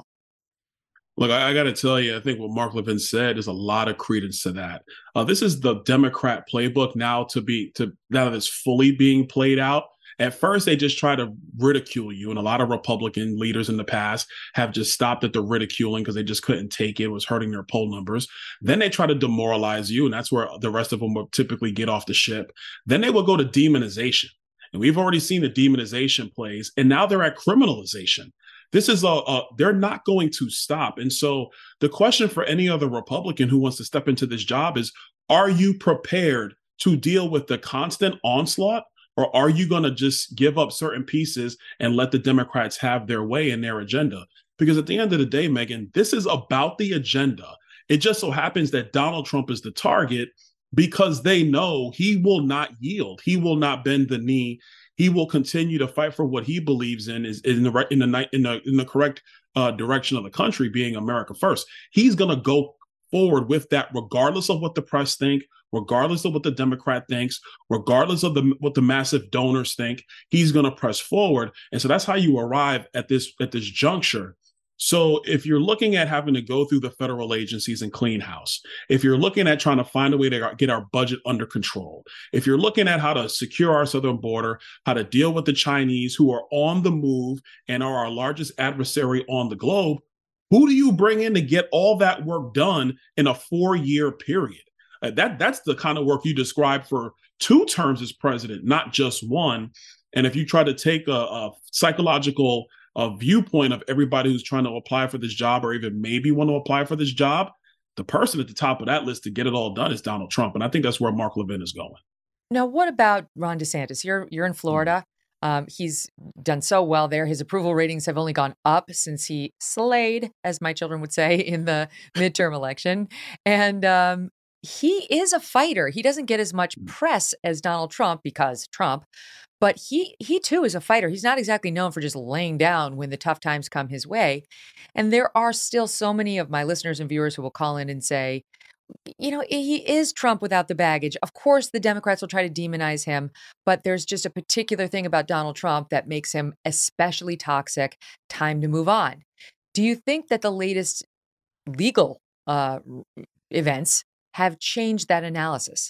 Look, I, I got to tell you, I think what Mark Levin said is a lot of credence to that. Uh, this is the Democrat playbook now to be to now that it's fully being played out. At first, they just try to ridicule you, and a lot of Republican leaders in the past have just stopped at the ridiculing because they just couldn't take it. It was hurting their poll numbers. Then they try to demoralize you, and that's where the rest of them will typically get off the ship. Then they will go to demonization, and we've already seen the demonization plays, and now they're at criminalization. This is a, a they're not going to stop. And so the question for any other Republican who wants to step into this job is, are you prepared to deal with the constant onslaught? Or are you going to just give up certain pieces and let the Democrats have their way in their agenda? Because at the end of the day, Megyn, this is about the agenda. It just so happens that Donald Trump is the target because they know he will not yield. He will not bend the knee. He will continue to fight for what he believes in is in the right in the in the in the correct uh, direction of the country, being America first. He's going to go forward with that, regardless of what the press think, regardless of what the Democrat thinks, regardless of the what the massive donors think. He's going to press forward, and so that's how you arrive at this at this juncture. So if you're looking at having to go through the federal agencies and clean house, if you're looking at trying to find a way to get our budget under control, if you're looking at how to secure our southern border, how to deal with the Chinese who are on the move and are our largest adversary on the globe, who do you bring in to get all that work done in a four-year period? Uh, that that's the kind of work you describe for two terms as president, not just one. And if you try to take a, a psychological uh, viewpoint of everybody who's trying to apply for this job or even maybe want to apply for this job, the person at the top of that list to get it all done is Donald Trump. And I think that's where Mark Levin is going. Now, what about Ron DeSantis? You're you're in Florida. Um, he's done so well there. His approval ratings have only gone up since he slayed, as my children would say, in the midterm election. And um, he is a fighter. He doesn't get as much press as Donald Trump because Trump, but he he too is a fighter. He's not exactly known for just laying down when the tough times come his way. And there are still so many of my listeners and viewers who will call in and say, you know, he is Trump without the baggage. Of course, the Democrats will try to demonize him, but there's just a particular thing about Donald Trump that makes him especially toxic. Time to move on. Do you think that the latest legal uh, events have changed that analysis?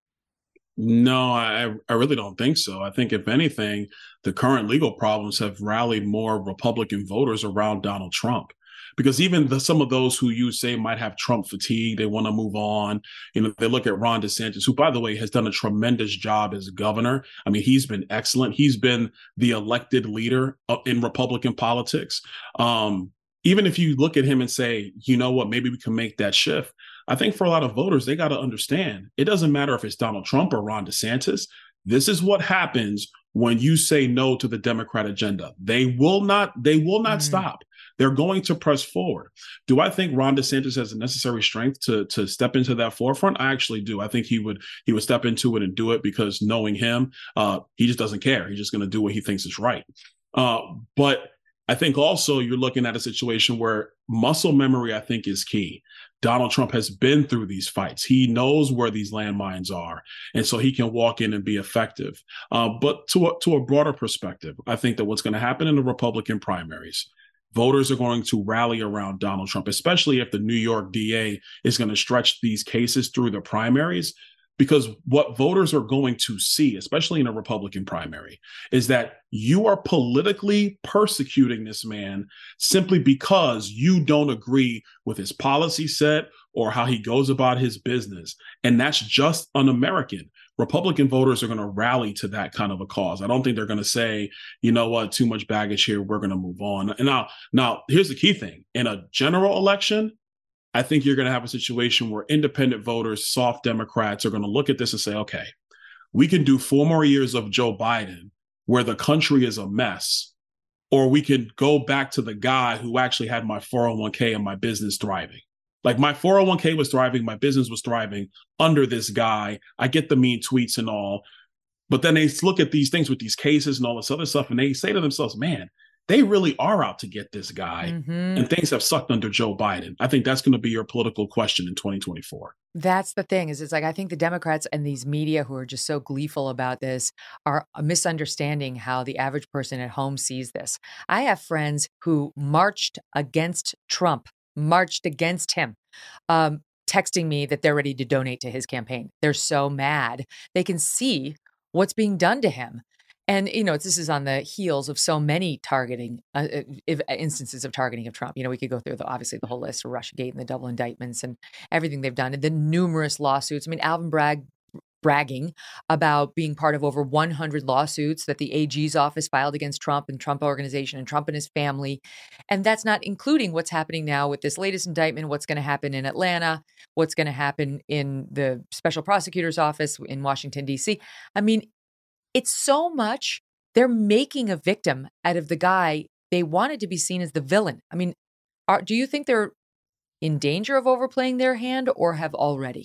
No, I, I really don't think so. I think if anything, the current legal problems have rallied more Republican voters around Donald Trump. Because even the, some of those who you say might have Trump fatigue, they want to move on. You know, they look at Ron DeSantis, who, by the way, has done a tremendous job as governor. I mean, he's been excellent. He's been the elected leader in Republican politics. Um, even if you look at him and say, you know what, maybe we can make that shift. I think for a lot of voters, they got to understand it doesn't matter if it's Donald Trump or Ron DeSantis. This is what happens when you say no to the Democrat agenda. They will not, they will not mm. stop. They're going to press forward. Do I think Ron DeSantis has the necessary strength to to step into that forefront? I actually do. I think he would he would step into it and do it because knowing him, uh, he just doesn't care. He's just going to do what he thinks is right. Uh, but I think also you're looking at a situation where muscle memory, I think, is key. Donald Trump has been through these fights. He knows where these landmines are, and so he can walk in and be effective. Uh, but to a, to a broader perspective, I think that what's going to happen in the Republican primaries, voters are going to rally around Donald Trump, especially if the New York D A is going to stretch these cases through the primaries, because what voters are going to see, especially in a Republican primary, is that you are politically persecuting this man simply because you don't agree with his policy set or how he goes about his business. And that's just un-American. Republican voters are going to rally to that kind of a cause. I don't think they're going to say, you know what, too much baggage here, we're going to move on. And now, now here's the key thing. In a general election, I think you're going to have a situation where independent voters, soft Democrats, are going to look at this and say, okay, we can do four more years of Joe Biden where the country is a mess, or we can go back to the guy who actually had my four oh one k and my business thriving. Like my four oh one k was thriving, my business was thriving under this guy. I get the mean tweets and all, but then they look at these things with these cases and all this other stuff, and they say to themselves, man, they really are out to get this guy, mm-hmm. and things have sucked under Joe Biden. I think that's going to be your political question in twenty twenty-four. That's the thing is it's like, I think the Democrats and these media who are just so gleeful about this are misunderstanding how the average person at home sees this. I have friends who marched against Trump, marched against him, um, texting me that they're ready to donate to his campaign. They're so mad. They can see what's being done to him. And, you know, this is on the heels of so many targeting uh, if, instances of targeting of Trump. You know, we could go through the, obviously the whole list of Russiagate and the double indictments and everything they've done and the numerous lawsuits. I mean, Alvin Bragg bragging about being part of over one hundred lawsuits that the A G's office filed against Trump and Trump Organization and Trump and his family. And that's not including what's happening now with this latest indictment, what's going to happen in Atlanta, what's going to happen in the special prosecutor's office in Washington, D C. I mean, it's so much. They're making a victim out of the guy they wanted to be seen as the villain. I mean, are, do you think they're in danger of overplaying their hand or have already?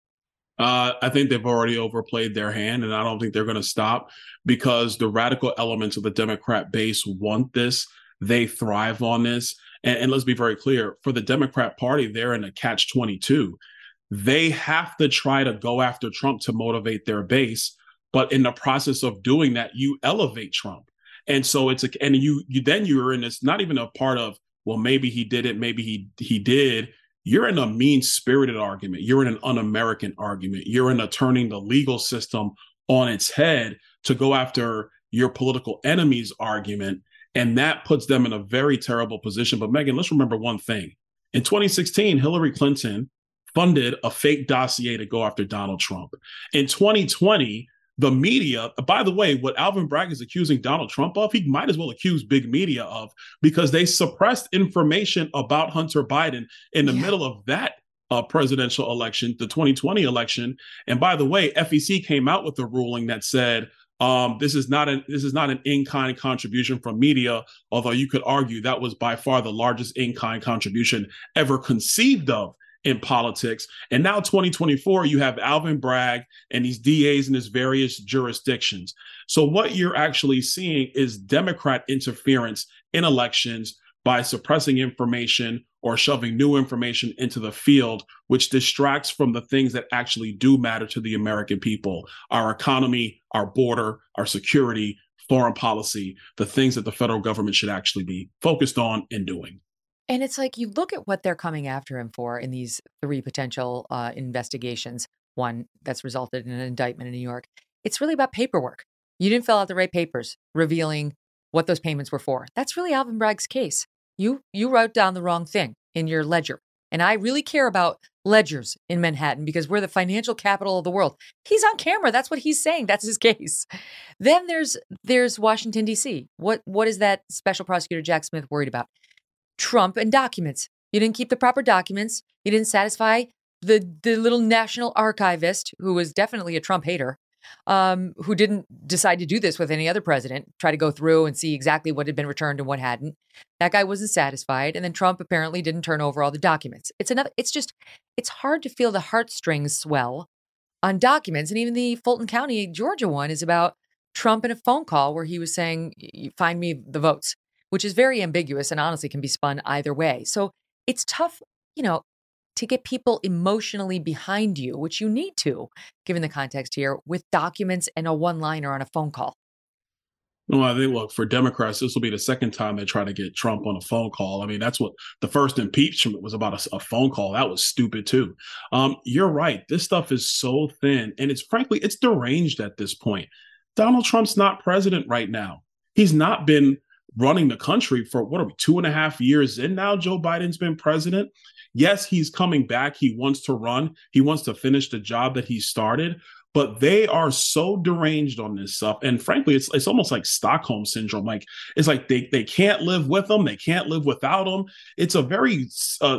Uh, I think they've already overplayed their hand, and I don't think they're going to stop because the radical elements of the Democrat base want this. They thrive on this. And, and let's be very clear, for the Democrat Party, they're in a catch twenty-two. They have to try to go after Trump to motivate their base. But in the process of doing that, you elevate Trump. And so it's a, and you, you then you're in this, not even a part of, well, maybe he did it, maybe he he did. You're in a mean-spirited argument. You're in an un-American argument. You're in a turning the legal system on its head to go after your political enemy's argument. And that puts them in a very terrible position. But Megyn, let's remember one thing. In twenty sixteen, Hillary Clinton funded a fake dossier to go after Donald Trump. In twenty twenty, the media, by the way, what Alvin Bragg is accusing Donald Trump of, he might as well accuse big media of, because they suppressed information about Hunter Biden in the yeah. middle of that uh, presidential election, the twenty twenty election. And by the way, F E C came out with a ruling that said, um, this is not an this is not an in-kind contribution from media, although you could argue that was by far the largest in-kind contribution ever conceived of in politics. And now twenty twenty-four, you have Alvin Bragg and these D As in his various jurisdictions. So what you're actually seeing is Democrat interference in elections by suppressing information or shoving new information into the field, which distracts from the things that actually do matter to the American people: our economy, our border, our security, foreign policy, the things that the federal government should actually be focused on and doing. And it's like, you look at what they're coming after him for in these three potential uh, investigations, one that's resulted in an indictment in New York. It's really about paperwork. You didn't fill out the right papers revealing what those payments were for. That's really Alvin Bragg's case. You you wrote down the wrong thing in your ledger. And I really care about ledgers in Manhattan because we're the financial capital of the world. He's on camera. That's what he's saying. That's his case. Then there's there's Washington, D C. What what is that special prosecutor Jack Smith worried about? Trump and documents. You didn't keep the proper documents. You didn't satisfy the the little national archivist, who was definitely a Trump hater, um, who didn't decide to do this with any other president, try to go through and see exactly what had been returned and what hadn't. That guy wasn't satisfied. And then Trump apparently didn't turn over all the documents. It's another, it's just, it's hard to feel the heartstrings swell on documents. And even the Fulton County, Georgia one is about Trump in a phone call where he was saying, find me the votes, which is very ambiguous and honestly can be spun either way. So it's tough, you know, to get people emotionally behind you, which you need to, given the context here, with documents and a one-liner on a phone call. No, I think, look, for Democrats, this will be the second time they try to get Trump on a phone call. I mean, that's what the first impeachment was about, a, a phone call. That was stupid, too. Um, you're right. This stuff is so thin, and it's frankly, it's deranged at this point. Donald Trump's not president right now. He's not been running the country for, what are we, two and a half years in now? Joe Biden's been president. Yes, he's coming back. He wants to run. He wants to finish the job that he started. But they are so deranged on this stuff. And frankly, it's it's almost like Stockholm syndrome. Like, it's like they, they can't live with them. They can't live without them. It's a very uh,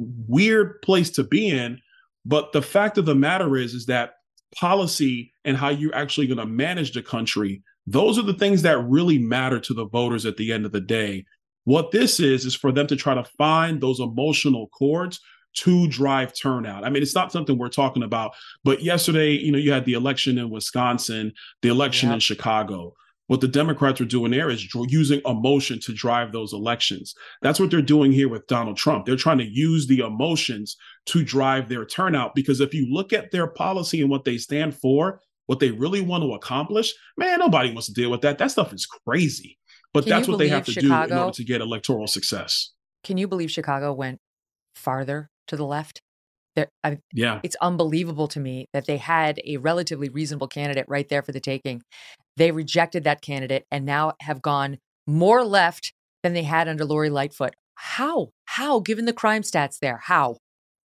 weird place to be in. But the fact of the matter is, is that policy and how you're actually going to manage the country, those are the things that really matter to the voters at the end of the day. What this is, is for them to try to find those emotional chords to drive turnout. I mean, it's not something we're talking about, but yesterday, you know, you had the election in Wisconsin, the election yep. in Chicago. What the Democrats are doing there is dr- using emotion to drive those elections. That's what they're doing here with Donald Trump. They're trying to use the emotions to drive their turnout, because if you look at their policy and what they stand for, what they really want to accomplish, man, nobody wants to deal with that. That stuff is crazy. But Can that's what they have to Chicago, do in order to get electoral success. Can you believe Chicago went farther to the left? I, yeah. It's unbelievable to me that they had a relatively reasonable candidate right there for the taking. They rejected that candidate and now have gone more left than they had under Lori Lightfoot. How? How, given the crime stats there? How?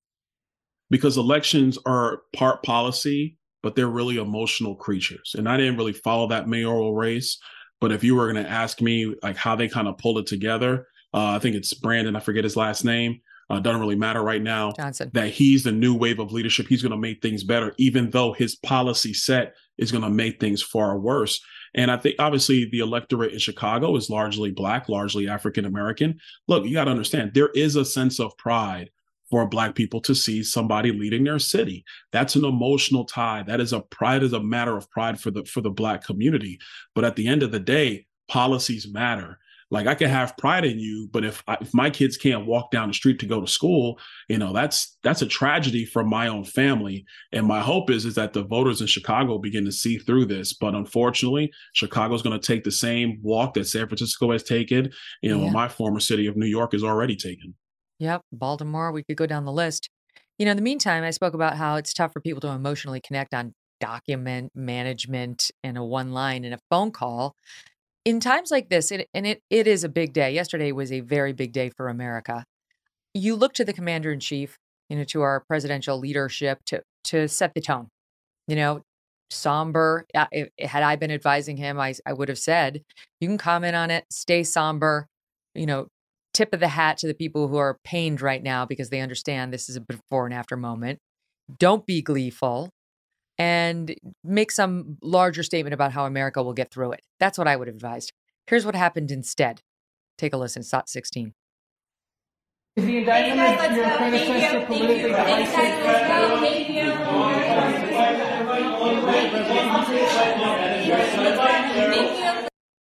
Because elections are part policy, but they're really emotional creatures. And I didn't really follow that mayoral race. But if you were going to ask me like how they kind of pulled it together, uh, I think it's Brandon, I forget his last name. Uh, doesn't really matter right now. Johnson. That he's the new wave of leadership. He's going to make things better, even though his policy set is going to make things far worse. And I think obviously the electorate in Chicago is largely Black, largely African-American. Look, you got to understand, there is a sense of pride for Black people to see somebody leading their city. That's an emotional tie. That is a pride, is a matter of pride for the for the Black community. But at the end of the day, policies matter. Like, I can have pride in you, but if I, if my kids can't walk down the street to go to school, you know, that's that's a tragedy for my own family. And my hope is is that the voters in Chicago begin to see through this. But unfortunately, Chicago's going to take the same walk that San Francisco has taken. You know, yeah. my former city of New York is already taken. Yep. Baltimore, we could go down the list. You know, in the meantime, I spoke about how it's tough for people to emotionally connect on document management and a one line and a phone call. In times like this, it, and it, it is a big day. Yesterday was a very big day for America. You look to the commander in chief you know, to our presidential leadership to to set the tone. You know, somber. Uh, if, had I been advising him, I I would have said, you can comment on it, stay somber. You know, tip of the hat to the people who are pained right now because they understand this is a before and after moment. Don't be gleeful, and make some larger statement about how America will get through it. That's what I would have advised. Here's what happened instead. Take a listen. S O T sixteen. Is the indictment of your predecessor politically divisive?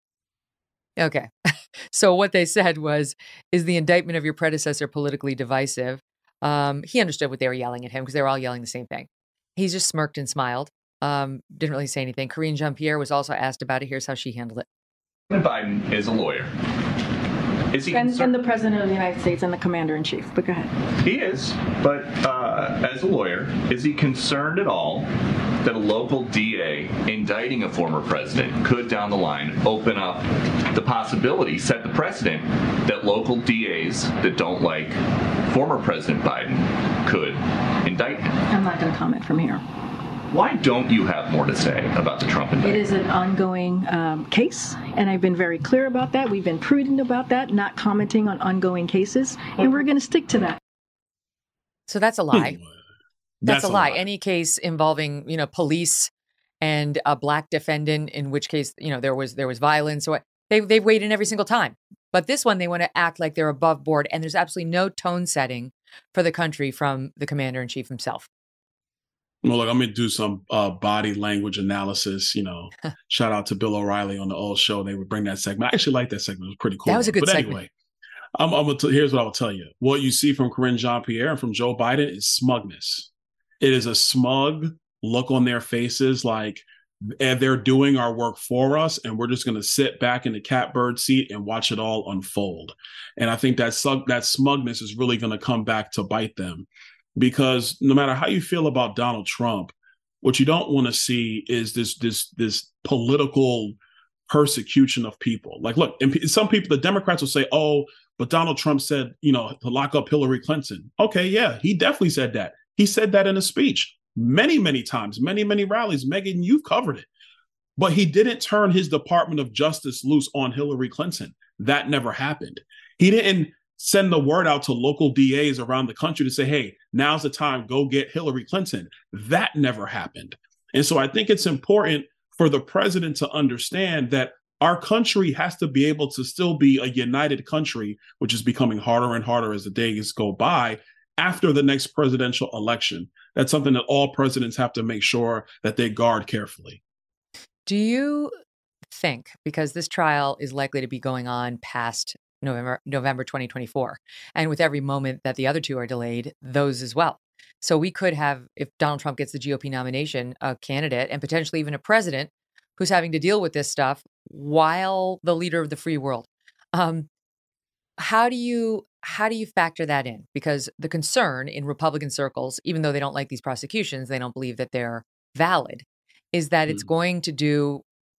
Okay. So what they said was, is the indictment of your predecessor politically divisive? Um, he understood what they were yelling at him because they were all yelling the same thing. He just smirked and smiled. Um, didn't really say anything. Karine Jean-Pierre was also asked about it. Here's how she handled it. Biden is a lawyer. Is he and, and the President of the United States and the Commander-in-Chief, but go ahead. He is, but uh, as a lawyer, is he concerned at all that a local D A indicting a former president could, down the line, open up the possibility, set the precedent, that local D As that don't like former President Biden could indict him? I'm not going to comment from here. Why don't you have more to say about the Trump indictment? It is an ongoing um, case, and I've been very clear about that. We've been prudent about that, not commenting on ongoing cases, and we're going to stick to that. So that's a lie. That's, That's a a lie. lie. Any case involving, you know, police and a black defendant, in which case, you know, there was there was violence, or they they've weighed in every single time. But this one, they want to act like they're above board, and there's absolutely no tone setting for the country from the Commander-in-Chief himself. Well, look, I'm going to do some uh, body language analysis. You know, shout out to Bill O'Reilly on the old show. They would bring that segment. I actually like that segment. It was pretty cool. That was a good but segment. Anyway, I'm, I'm gonna t- here's what I will tell you. What you see from Karine Jean-Pierre and from Joe Biden is smugness. It is a smug look on their faces, like and they're doing our work for us, and we're just going to sit back in the catbird seat and watch it all unfold. And I think that sug- that smugness is really going to come back to bite them. Because no matter how you feel about Donald Trump, what you don't want to see is this this this political persecution of people. Like, look, and p- some people, the Democrats will say, oh, but Donald Trump said, you know, to lock up Hillary Clinton. Okay, yeah, he definitely said that. He said that in a speech many, many times, many, many rallies. Megan, you've covered it. But he didn't turn his Department of Justice loose on Hillary Clinton. That never happened. He didn't send the word out to local D As around the country to say, hey, now's the time, go get Hillary Clinton. That never happened. And so I think it's important for the president to understand that our country has to be able to still be a united country, which is becoming harder and harder as the days go by, after the next presidential election. That's something that all presidents have to make sure that they guard carefully. Do you think, because this trial is likely to be going on past November, November twenty twenty-four, and with every moment that the other two are delayed, those as well. So we could have, if Donald Trump gets the G O P nomination, a candidate and potentially even a president who's having to deal with this stuff while the leader of the free world. Um, how do you how do you factor that in? Because the concern in Republican circles, even though they don't like these prosecutions, they don't believe that they're valid, is that it's going to do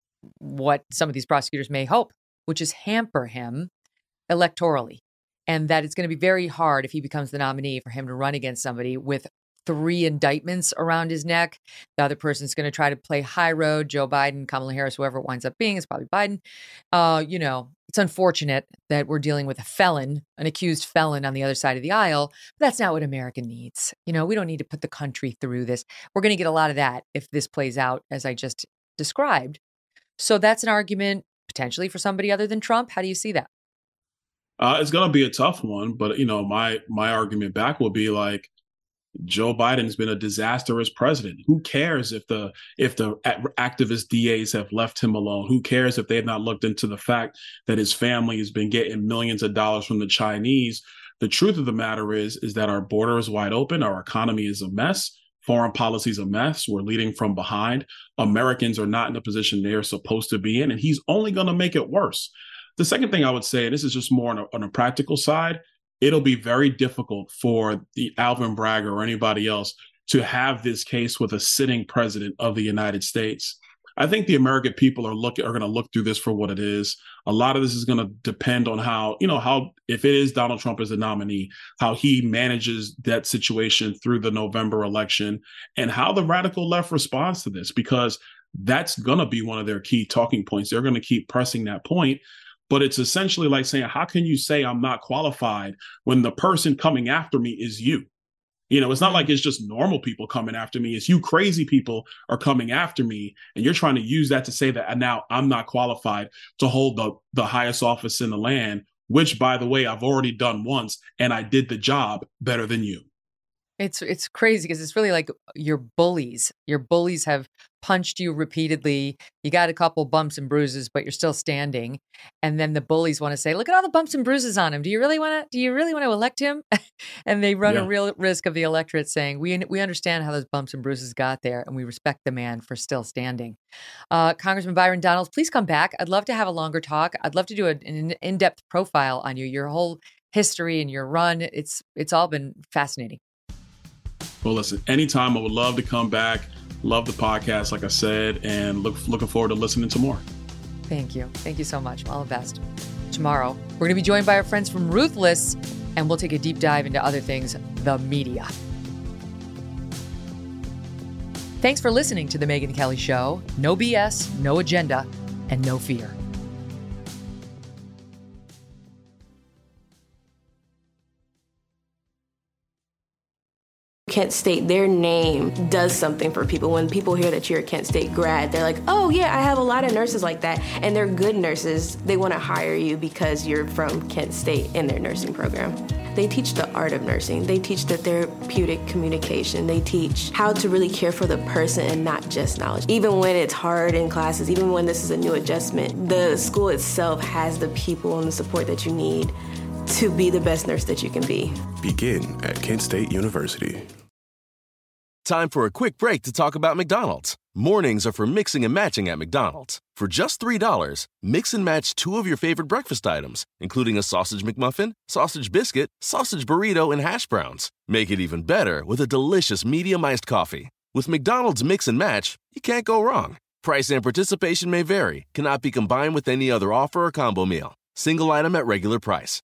what some of these prosecutors may hope, which is hamper him electorally. And that it's going to be very hard if he becomes the nominee for him to run against somebody with three indictments around his neck. The other person's going to try to play high road, Joe Biden, Kamala Harris, whoever it winds up being, it's probably Biden. Uh, you know, it's unfortunate that we're dealing with a felon, an accused felon on the other side of the aisle. But that's not what America needs. You know, we don't need to put the country through this. We're going to get a lot of that if this plays out as I just described. So that's an argument potentially for somebody other than Trump. How do you see that? Uh, it's going to be a tough one, but, you know, my my argument back will be like, Joe Biden's been a disastrous president. Who cares if the if the activist D As have left him alone? Who cares if they have not looked into the fact that his family has been getting millions of dollars from the Chinese? The truth of the matter is, is that our border is wide open. Our economy is a mess. Foreign policy is a mess. We're leading from behind. Americans are not in the position they're supposed to be in, and he's only going to make it worse. The second thing I would say, and this is just more on a, on a practical side, it'll be very difficult for the Alvin Bragg or anybody else to have this case with a sitting president of the United States. I think the American people are look are going to look through this for what it is. A lot of this is going to depend on how, you know, how, if it is Donald Trump as the nominee, how he manages that situation through the November election and how the radical left responds to this, because that's going to be one of their key talking points. They're going to keep pressing that point. But it's essentially like saying, how can you say I'm not qualified when the person coming after me is you? You know, it's not like it's just normal people coming after me. It's you crazy people are coming after me. And you're trying to use that to say that now I'm not qualified to hold the, the highest office in the land, which, by the way, I've already done once. And I did the job better than you. It's it's crazy because it's really like your bullies. Your bullies have punched you repeatedly. You got a couple bumps and bruises, but you're still standing. And then the bullies want to say, "Look at all the bumps and bruises on him. Do you really want to? Do you really want to elect him?" And they run Yeah. a real risk of the electorate saying, "We we understand how those bumps and bruises got there, and we respect the man for still standing." Uh, Congressman Byron Donalds, please come back. I'd love to have a longer talk. I'd love to do a, an in-depth profile on you, your whole history and your run. It's it's all been fascinating. Well, listen, anytime I would love to come back. Love the podcast, like I said, and look looking forward to listening to more. Thank you. Thank you so much. All the best. Tomorrow, we're going to be joined by our friends from Ruthless, and we'll take a deep dive into other things, the media. Thanks for listening to The Megyn Kelly Show. No B S, no agenda, and no fear. Kent State, their name does something for people. When people hear that you're a Kent State grad, they're like, oh yeah, I have a lot of nurses like that. And they're good nurses. They want to hire you because you're from Kent State in their nursing program. They teach the art of nursing. They teach the therapeutic communication. They teach how to really care for the person and not just knowledge. Even when it's hard in classes, even when this is a new adjustment, the school itself has the people and the support that you need to be the best nurse that you can be. Begin at Kent State University. Time for a quick break to talk about McDonald's. Mornings are for mixing and matching at McDonald's. For just three dollars, mix and match two of your favorite breakfast items, including a sausage McMuffin, sausage biscuit, sausage burrito, and hash browns. Make it even better with a delicious medium iced coffee. With McDonald's Mix and Match, you can't go wrong. Price and participation may vary, cannot be combined with any other offer or combo meal. Single item at regular price.